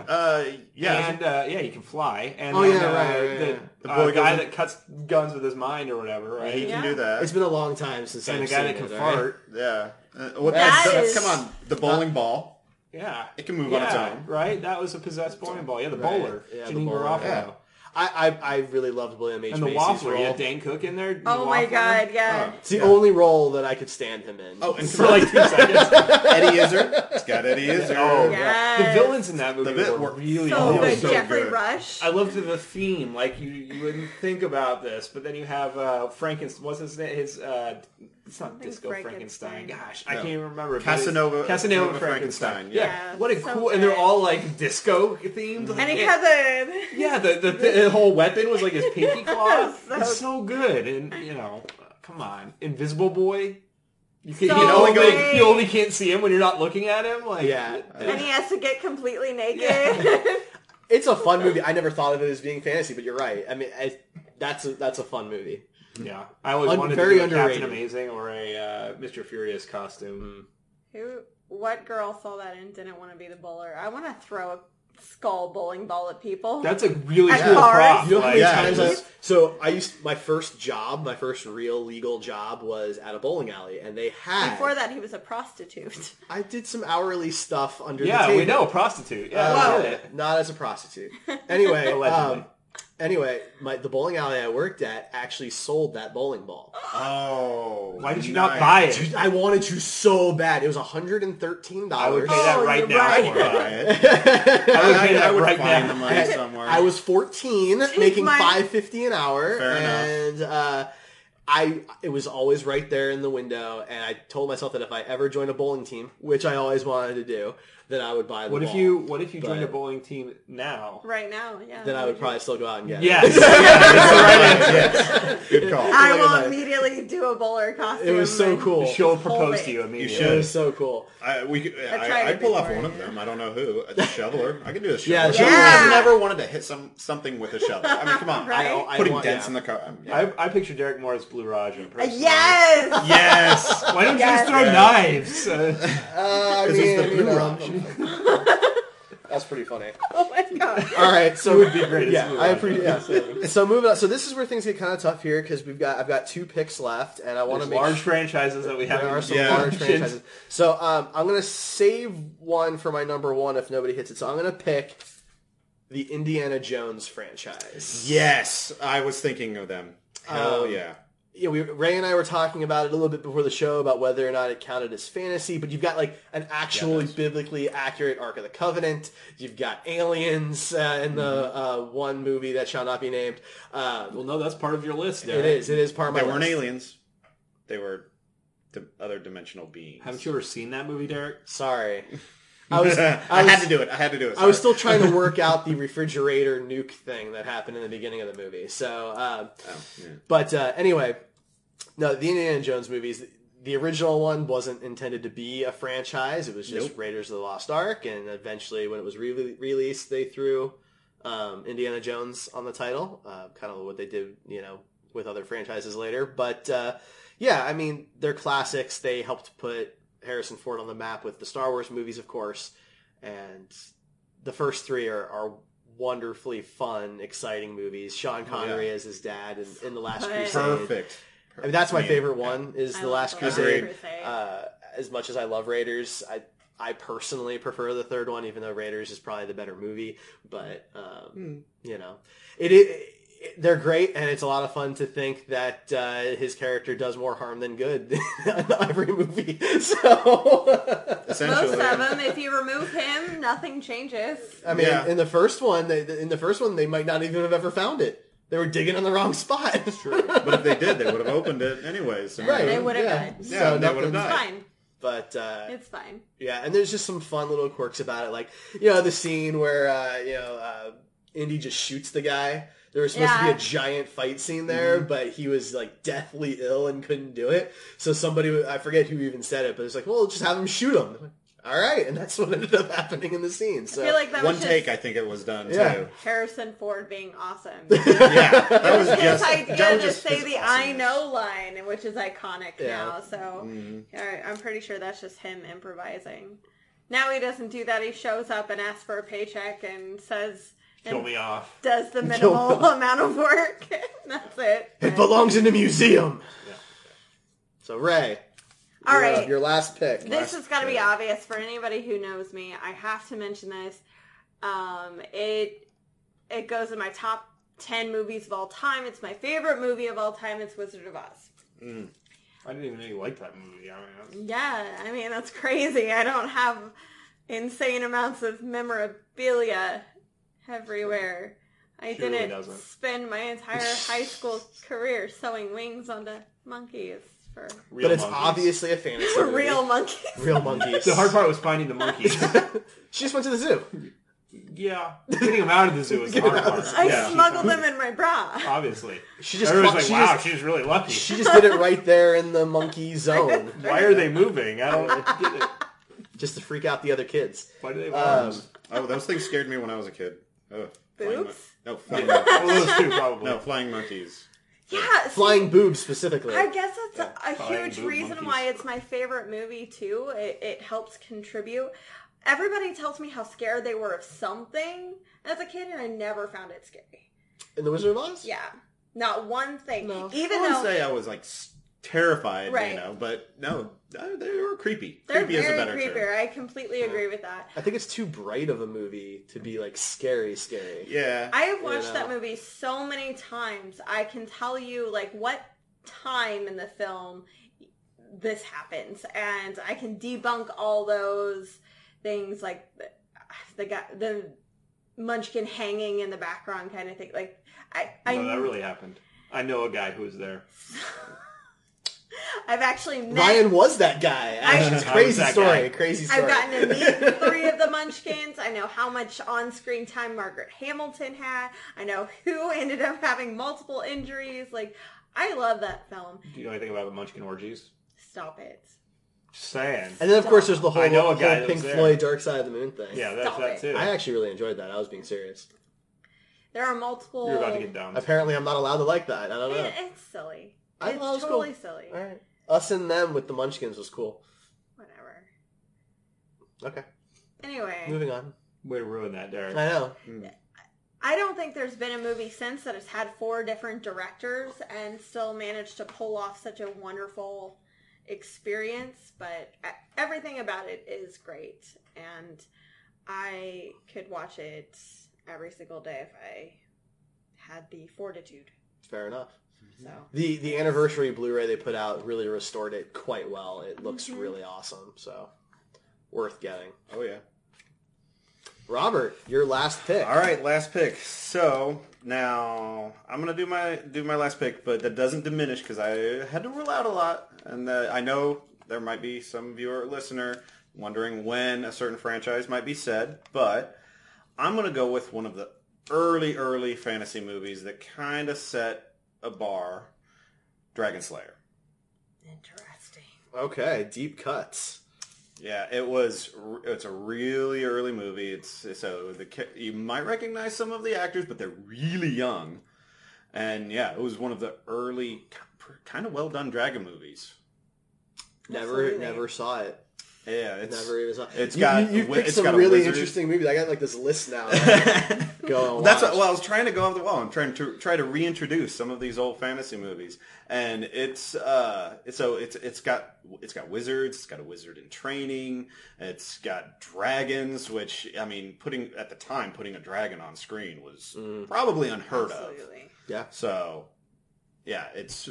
And you can fly. And right. The boy guy that cuts guns with his mind or whatever, right? He can do that. It's been a long time since I've seen it. And the guy that can fart. Right? Come on, the bowling ball. Yeah. It can move on its own. Right? That was a possessed bowling ball. Yeah, the bowler. Yeah, Janine Garofalo. Yeah. I really loved William H. And the Macy's Waffler. role. You had Dane Cook in there. Oh my god, yeah. It's the only role that I could stand him in. Oh, and for 2 seconds. Eddie Izzard. It's got Eddie Izzard. Oh, yes. The villains in that movie were really so good. So Jeffrey good. Rush. I loved the theme. You wouldn't think about this, but then you have Frankenstein. What's his name? It's not Disco Frankenstein. Gosh, I can't even remember. Casanova Frankenstein. Yeah. What a so cool, good. and they're all disco themed. And he had the... Yeah, the whole weapon was his pinky claw. So It's so good, and come on, Invisible Boy. You only can't see him when you're not looking at him. And he has to get completely naked. Yeah. It's a fun movie. I never thought of it as being fantasy, but you're right. I mean, that's a fun movie. Yeah, I always wanted to do a Captain Amazing or a Mr. Furious costume. What girl saw that and didn't want to be the bowler? I want to throw a skull bowling ball at people. That's a really At cool cars. prop. You know how many times my first real legal job was at a bowling alley, and they had... Before that, he was a prostitute. I did some hourly stuff under the table. Yeah, we know, prostitute. Yeah, not as a prostitute. Anyway, Allegedly. Anyway, the bowling alley I worked at actually sold that bowling ball. Oh, why did you not buy it? Dude, I wanted to so bad. It was $113. I would pay that right now. I would buy it. I would right find now. the money somewhere. I was 14, making $5.50 an hour, Fair enough. and it was always right there in the window. And I told myself that if I ever joined a bowling team, which I always wanted to do, then I would buy the ball. What if you joined a bowling team now? Right now, yeah. Then I would probably still go out and get it. Yes. That's the right answer. Good call. I will immediately do a bowler costume. It was so cool. She'll propose to you immediately. You should. It was so cool. I'd pull off one of them. I don't know who. A shoveler. I can do a shoveler. Yeah, shoveler. yeah. I've never wanted to hit something with a shovel. I mean, come on. Right? Putting dents in the car. I picture Derek Moore as Blue Raja. Yes! Yes. Why don't you just throw knives? Because he's the Blue Raja. That's pretty funny. Oh my god. All right, so it would be great. Yeah, I appreciate. So moving on. So this is where things get kind of tough here because I've got 2 picks left, and I want to make large franchises that we have. There are some large franchises. So I'm gonna save one for my number 1 if nobody hits it. So I'm gonna pick the Indiana Jones franchise. Yes, I was thinking of them. Hell yeah. Yeah, Ray and I were talking about it a little bit before the show about whether or not it counted as fantasy, but you've got an actually biblically accurate Ark of the Covenant. You've got aliens in the one movie that shall not be named. Well, no, that's part of your list. It is. It is part of my list. They weren't aliens. They were other dimensional beings. Haven't you ever seen that movie, Derek? Sorry. I had to do it. Sorry. I was still trying to work out the refrigerator nuke thing that happened in the beginning of the movie. So, but anyway, no, the Indiana Jones movies, the original one wasn't intended to be a franchise. It was just Raiders of the Lost Ark, and eventually when it was released, they threw Indiana Jones on the title, kind of what they did, with other franchises later. But yeah, I mean, they're classics. They helped put Harrison Ford on the map with the Star Wars movies, of course, and the first 3 are wonderfully fun, exciting movies. Sean Connery as his dad in The Last Crusade. Perfect. I mean, that's my favorite one, is The Last Crusade. As much as I love Raiders, I personally prefer the third one, even though Raiders is probably the better movie. But, they're great, and it's a lot of fun to think that his character does more harm than good in every movie. So essentially, most of them, if you remove him, nothing changes. I mean, in the first one, they might not even have ever found it. They were digging on the wrong spot. True. But if they did, they would have opened it anyways. Right. They would have died. Yeah, so they would have died. It's fine. But it's fine. Yeah, and there's just some fun little quirks about it, like the scene where Indy just shoots the guy. There was supposed to be a giant fight scene there, but he was like deathly ill and couldn't do it. So somebody, I forget who even said it, but it's like, well, just have him shoot him. Like, all right, and that's what ended up happening in the scene. So I feel like that one take, I think it was done too. Harrison Ford being awesome. That was his idea to say the "I know" line, which is iconic now. So I'm pretty sure that's just him improvising. Now he doesn't do that. He shows up and asks for a paycheck and says, "Kill me off." Does the minimal amount of work. That's it. It belongs in a museum. Yeah. So Ray. All right. Your last pick. This has got to be obvious for anybody who knows me. I have to mention this. It goes in my top 10 movies of all time. It's my favorite movie of all time. It's Wizard of Oz. I didn't even know you liked that movie. I mean, that's crazy. I don't have insane amounts of memorabilia everywhere. I didn't spend my entire high school career sewing wings onto monkeys. But it's obviously a fantasy movie. Real monkeys. Real monkeys. The hard part was finding the monkeys. She just went to the zoo. Yeah. Getting them out of the zoo was the hard part. I smuggled them in my bra. Obviously. Everyone's like, wow, she's really lucky. She just did it right there in the monkey zone. Why are they moving? I don't get it. Just to freak out the other kids. Why do they move? Those things scared me when I was a kid. Boobs? Flying monkeys. Well, those two probably. No, flying monkeys. Yeah, flying boobs specifically. I guess that's a huge reason why it's my favorite movie too. It helps contribute. Everybody tells me how scared they were of something as a kid, and I never found it scary. In The Wizard of Oz? Yeah, not one thing. No. Even I wouldn't say I was like terrified, right. but no, they were creepy. They're creepy very is a better creepy. term. I completely agree with that. I think it's too bright of a movie to be like scary. Yeah. I have watched that movie so many times. I can tell you like what time in the film this happens, and I can debunk all those things like the munchkin hanging in the background kind of thing. Like I know that really happened. I know a guy who was there. I've actually met... Ryan was that guy. It's a crazy story. I've gotten to meet 3 of the Munchkins. I know how much on-screen time Margaret Hamilton had. I know who ended up having multiple injuries. Like, I love that film. Do you know anything about the Munchkin orgies? Stop it. Just saying. And then, of course, there's the whole Pink Floyd Dark Side of the Moon thing. Yeah, that's that too. I actually really enjoyed that. I was being serious. There are multiple... You're about to get dumb. Apparently, I'm not allowed to like that. I don't know. It's silly. It's totally cool. silly. All right. Us and Them with the Munchkins was cool. Whatever. Okay. Anyway. Moving on. Way to ruin that, Derek. I know. I don't think there's been a movie since that has had 4 different directors and still managed to pull off such a wonderful experience, but everything about it is great, and I could watch it every single day if I had the fortitude. Fair enough. So the anniversary Blu-ray they put out really restored it quite well. It looks really awesome, so worth getting. Oh yeah. Robert, your last pick. All right, last pick. So now I'm gonna do my last pick, but that doesn't diminish because I had to rule out a lot, and I know there might be some viewer or listener wondering when a certain franchise might be said, but I'm gonna go with one of the early fantasy movies that kind of set a bar, Dragon Slayer. Interesting. Okay, deep cuts. Yeah, it's a really early movie. You might recognize some of the actors, but they're really young. And yeah, it was one of the early, kind of well done dragon movies. Never saw it. Yeah, never even saw. You picked some really interesting movies. I got like this list now. Go and that's what, well, I was trying to go off the wall. I'm trying to reintroduce some of these old fantasy movies, and it's got wizards. It's got a wizard in training. It's got dragons, which I mean, putting a dragon on screen was probably unheard of. Yeah. So, yeah, it's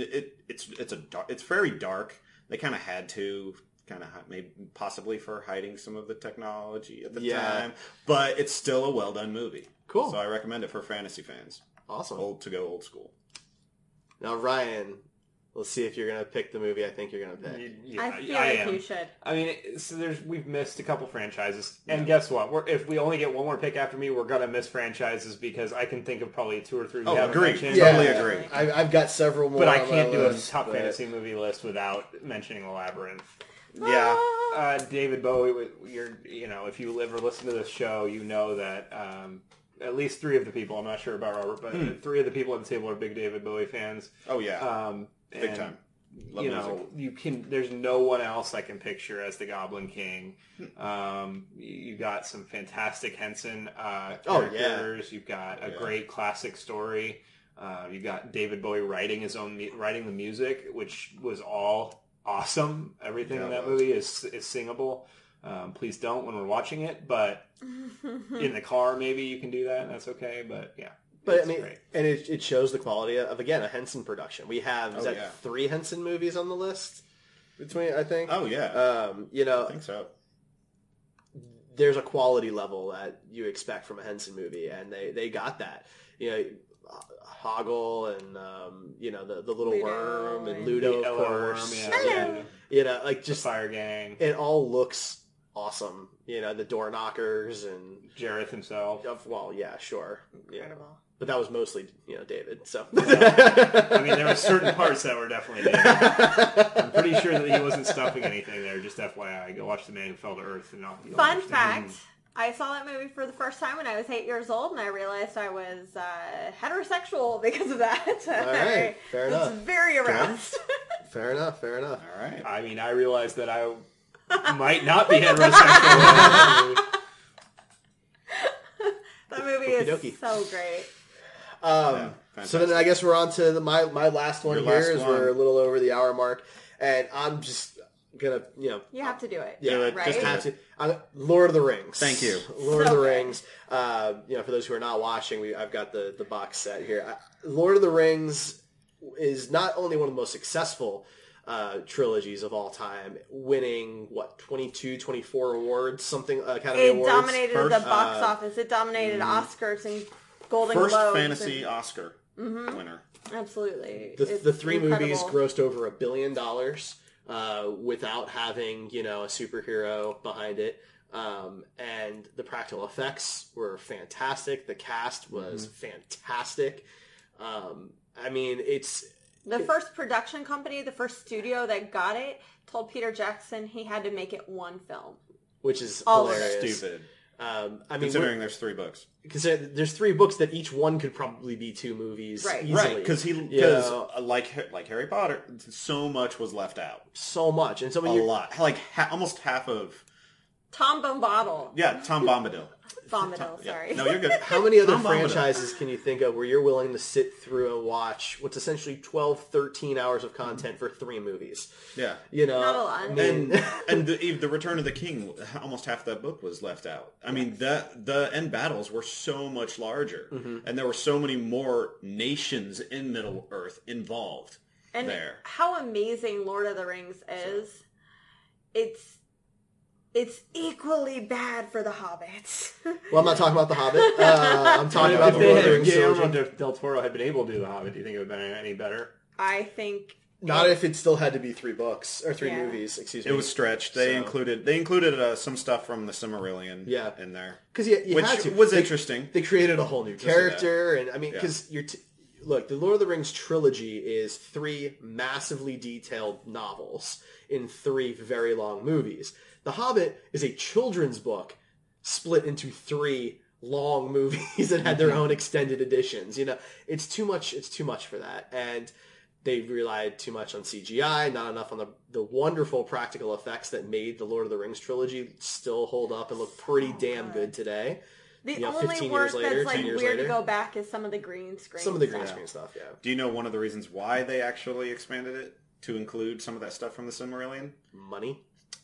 very dark. They kind of had to. Maybe possibly for hiding some of the technology at the time, but it's still a well done movie. Cool. So I recommend it for fantasy fans. Awesome. Old school. Now Ryan, let's see if you're gonna pick the movie I think you're gonna pick. I feel like you should. I mean, we've missed a couple franchises, and guess what? If we only get one more pick after me, we're gonna miss franchises because I can think of probably 2 or 3 we haven't mentioned. Totally agree. I've got several more, but I can't do a top fantasy movie list without mentioning The Labyrinth. Yeah, David Bowie. If you live or listen to this show, you know that at least 3 of the people. I'm not sure about Robert, but 3 of the people at the table are big David Bowie fans. Oh yeah, big time. Love music. There's no one else I can picture as the Goblin King. You got some fantastic Henson characters. You've got a great classic story. You've got David Bowie writing the music, which was all awesome. Everything in that movie is singable. Please don't when we're watching it, but in the car maybe you can do that, and that's okay. But yeah, but I mean, great. And it shows the quality of again a Henson production. We have 3 Henson movies on the list between I think. Oh yeah, I think so. There's a quality level that you expect from a Henson movie, and they got that. Hoggle and the little Ludo, worm and Ludo, of course. Worm, just the Fire Gang. It all looks awesome. The door knockers and Jareth himself. Well, yeah, sure, incredible. But that was mostly David. So I mean, there were certain parts that were definitely David. I'm pretty sure that he wasn't stuffing anything there. Just FYI, go watch The Man Who Fell to Earth and all. Fun fact. I saw that movie for the first time when I was 8 years old, and I realized I was heterosexual because of that. All right, fair enough. It's very aroused. Fair enough. All right. I mean, I realized that I might not be heterosexual. That movie is so great. So then I guess we're on to my last one. We're a little over the hour mark, and I'm just gonna you have to do it. Right? Just have to. Lord of the Rings. Thank you. Lord of the Rings. For those who are not watching, I've got the box set here. Lord of the Rings is not only one of the most successful trilogies of all time, winning 22, 24 awards, something Academy Awards. It dominated the box office. It dominated Oscars and Golden Globes. First fantasy Oscar winner. Absolutely. The 3 movies grossed over $1 billion. Without having, a superhero behind it. And the practical effects were fantastic. The cast was fantastic. I mean, it's... The first production company, the first studio that got it, told Peter Jackson he had to make it one film. Which is hilarious. Stupid. Considering there's 3 books. There's 3 books that each one could probably be 2 movies easily. Right, because like Harry Potter, so much was left out. So much. And so when lot. Like almost half of... Tom Bombadil. Yeah, Tom Bombadil. Sorry. No, you're good. How many other franchises can you think of where you're willing to sit through and watch what's essentially 12, 13 hours of content for 3 movies? Yeah. Not a lot. And the Return of the King, almost half that book was left out. I mean, the end battles were so much larger. And there were so many more nations in Middle-earth involved there. How amazing Lord of the Rings is. It's equally bad for the Hobbits. Well, I'm not talking about the Hobbit. I'm talking about the Lord of the Rings. Guillermo del Toro had been able to do the Hobbit. Do you think it would have been any better? I think not if it still had to be 3 books or 3 movies. Excuse me. It was stretched. They included some stuff from the Silmarillion in there, because you which had to. Was interesting. They created a whole new character, and I mean, because look, the Lord of the Rings trilogy is 3 massively detailed novels in 3 very long movies. The Hobbit is a children's book split into 3 long movies that had their own extended editions. It's too much. It's too much for that. And they relied too much on CGI, not enough on the wonderful practical effects that made the Lord of the Rings trilogy still hold up and look pretty damn good today. The only work that's like weird to go back is some of the green screen stuff, yeah. Do you know one of the reasons why they actually expanded it to include some of that stuff from the Silmarillion? Money?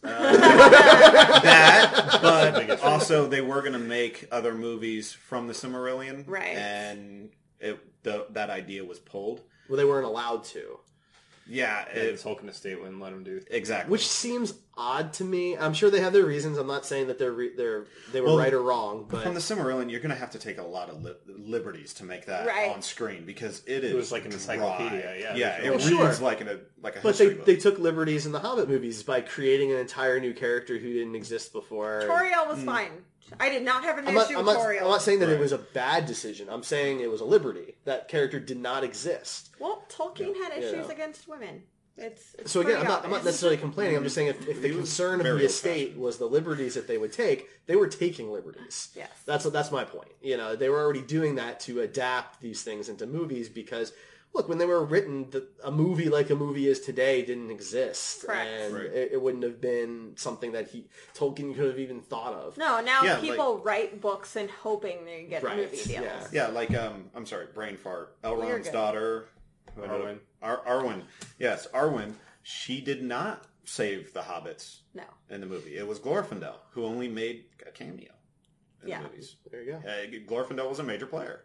That, but also they were going to make other movies from the Silmarillion. Right. And that idea was pulled. Well, they weren't allowed to. Yeah, the Tolkien estate wouldn't let them do exactly, which seems odd to me. I'm sure they have their reasons. I'm not saying that they were right or wrong, but from the Silmarillion, you're going to have to take a lot of liberties to make that on screen because it was like an encyclopedia. Yeah, it reads like a but history book. They took liberties in the Hobbit movies by creating an entire new character who didn't exist before. Tauriel was fine. I did not have an issue with Tauriel. I'm not saying that it was a bad decision. I'm saying it was a liberty. That character did not exist. Well, Tolkien had issues against women. It's so again, I'm not necessarily complaining. I'm just saying if the concern of the estate was the liberties that they would take, they were taking liberties. Yes. That's my point. They were already doing that to adapt these things into movies because, look, when they were written, a movie like a movie is today didn't exist. Correct. And it wouldn't have been something that Tolkien could have even thought of. No, now people write books and hoping they get movie deals. Yeah, like, I'm sorry, brain fart. Elrond's daughter, Arwen. Yes, Arwen, she did not save the hobbits in the movie. It was Glorfindel, who only made a cameo in the movies. There you go. Glorfindel was a major player.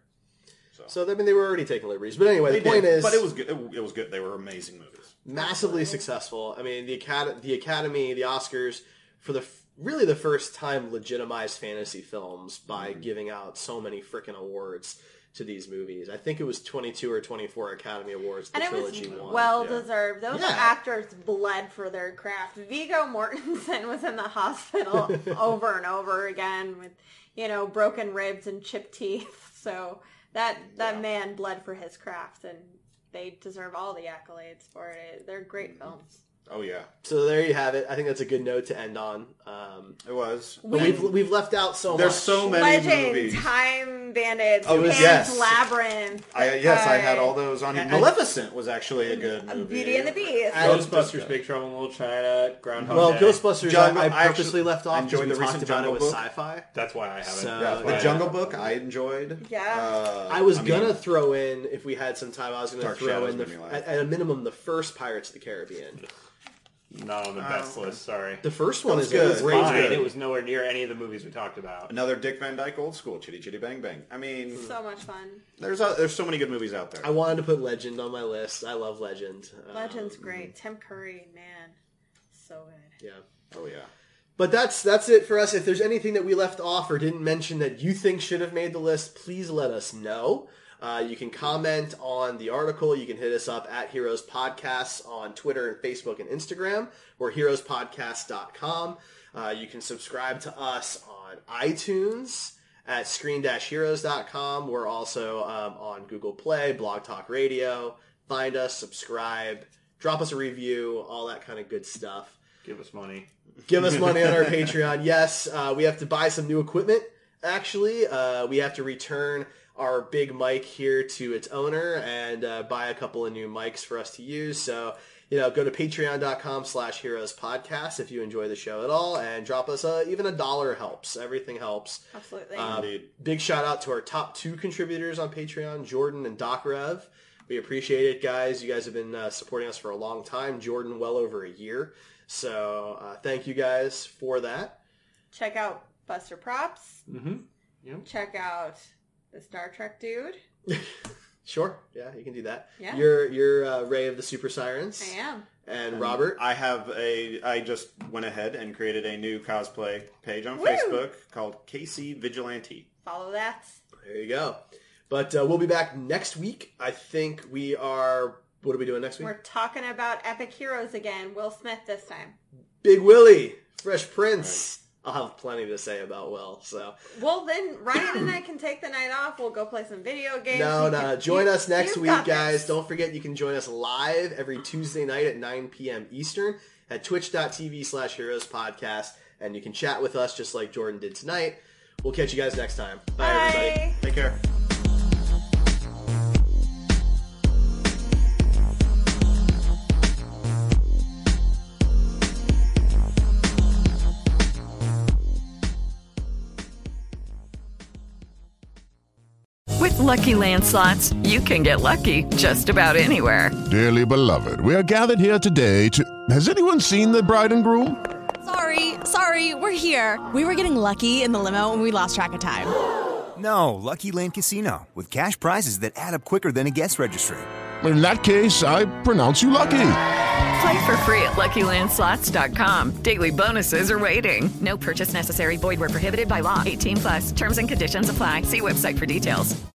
So I mean, they were already taking liberties. But anyway, the point is... But it was good. It was good. They were amazing movies. Massively successful. I mean, the Academy, the Oscars, for the first time legitimized fantasy films by giving out so many freaking awards to these movies. I think it was 22 or 24 Academy Awards the trilogy won. Well-deserved. Those actors bled for their craft. Viggo Mortensen was in the hospital over and over again with, broken ribs and chipped teeth. So... That man bled for his craft, and they deserve all the accolades for it. They're great films. Oh yeah. So there you have it. I think that's a good note to end on. It was. But we've left out so much. There's so many Legend, movies. Time Bandits, Pan's Labyrinth. I had all those on here. Maleficent was actually a good movie. Beauty and the Beast. Ghostbusters, Big Trouble in Little China, Groundhog Day. Ghostbusters, I purposely left off because we talked about it with sci-fi. That's why I haven't. The Jungle Book I enjoyed. Yeah. I was going to throw in, if we had some time, I was going to throw in, at a minimum, the first Pirates of the Caribbean. Not on the best list, sorry. The first one is good. It was nowhere near any of the movies we talked about. Another Dick Van Dyke old school, Chitty Chitty Bang Bang. I mean... So much fun. There's so many good movies out there. I wanted to put Legend on my list. I love Legend. Legend's great. Tim Curry, man. So good. Yeah. Oh, yeah. But that's it for us. If there's anything that we left off or didn't mention that you think should have made the list, please let us know. You can comment on the article. You can hit us up at Heroes Podcasts on Twitter and Facebook and Instagram, or heroespodcast.com. You can subscribe to us on iTunes at screen-heroes.com. We're also on Google Play, Blog Talk Radio. Find us, subscribe, drop us a review, all that kind of good stuff. Give us money. Give us money on our Patreon. Yes, we have to buy some new equipment, actually. We have to return our big mic here to its owner and buy a couple of new mics for us to use. So, go to patreon.com/heroespodcast if you enjoy the show at all, and drop us even $1 helps. Everything helps. Absolutely. Big shout out to our top 2 contributors on Patreon, Jordan and Docrev. We appreciate it, guys. You guys have been supporting us for a long time. Jordan, well over a year. So, thank you guys for that. Check out Buster Props. Mm-hmm. Yep. Check out the Star Trek dude. Sure. Yeah, you can do that. Yeah. You're Ray of the Super Sirens. I am. And Robert? I just went ahead and created a new cosplay page on Facebook called KC Vigilante. Follow that. There you go. But we'll be back next week. I think we are... What are we doing next week? We're talking about epic heroes again. Will Smith this time. Big Willie. Fresh Prince. Right. I'll have plenty to say about Will, so... Well, then, Ryan and I can take the night off. We'll go play some video games. No. Join us next week, guys. Don't forget you can join us live every Tuesday night at 9 p.m. Eastern at twitch.tv/heroespodcast, and you can chat with us just like Jordan did tonight. We'll catch you guys next time. Bye. Everybody. Take care. Lucky Land Slots, you can get lucky just about anywhere. Dearly beloved, we are gathered here today to... Has anyone seen the bride and groom? Sorry, we're here. We were getting lucky in the limo and we lost track of time. No, Lucky Land Casino, with cash prizes that add up quicker than a guest registry. In that case, I pronounce you lucky. Play for free at LuckyLandSlots.com. Daily bonuses are waiting. No purchase necessary. Void where prohibited by law. 18+. Terms and conditions apply. See website for details.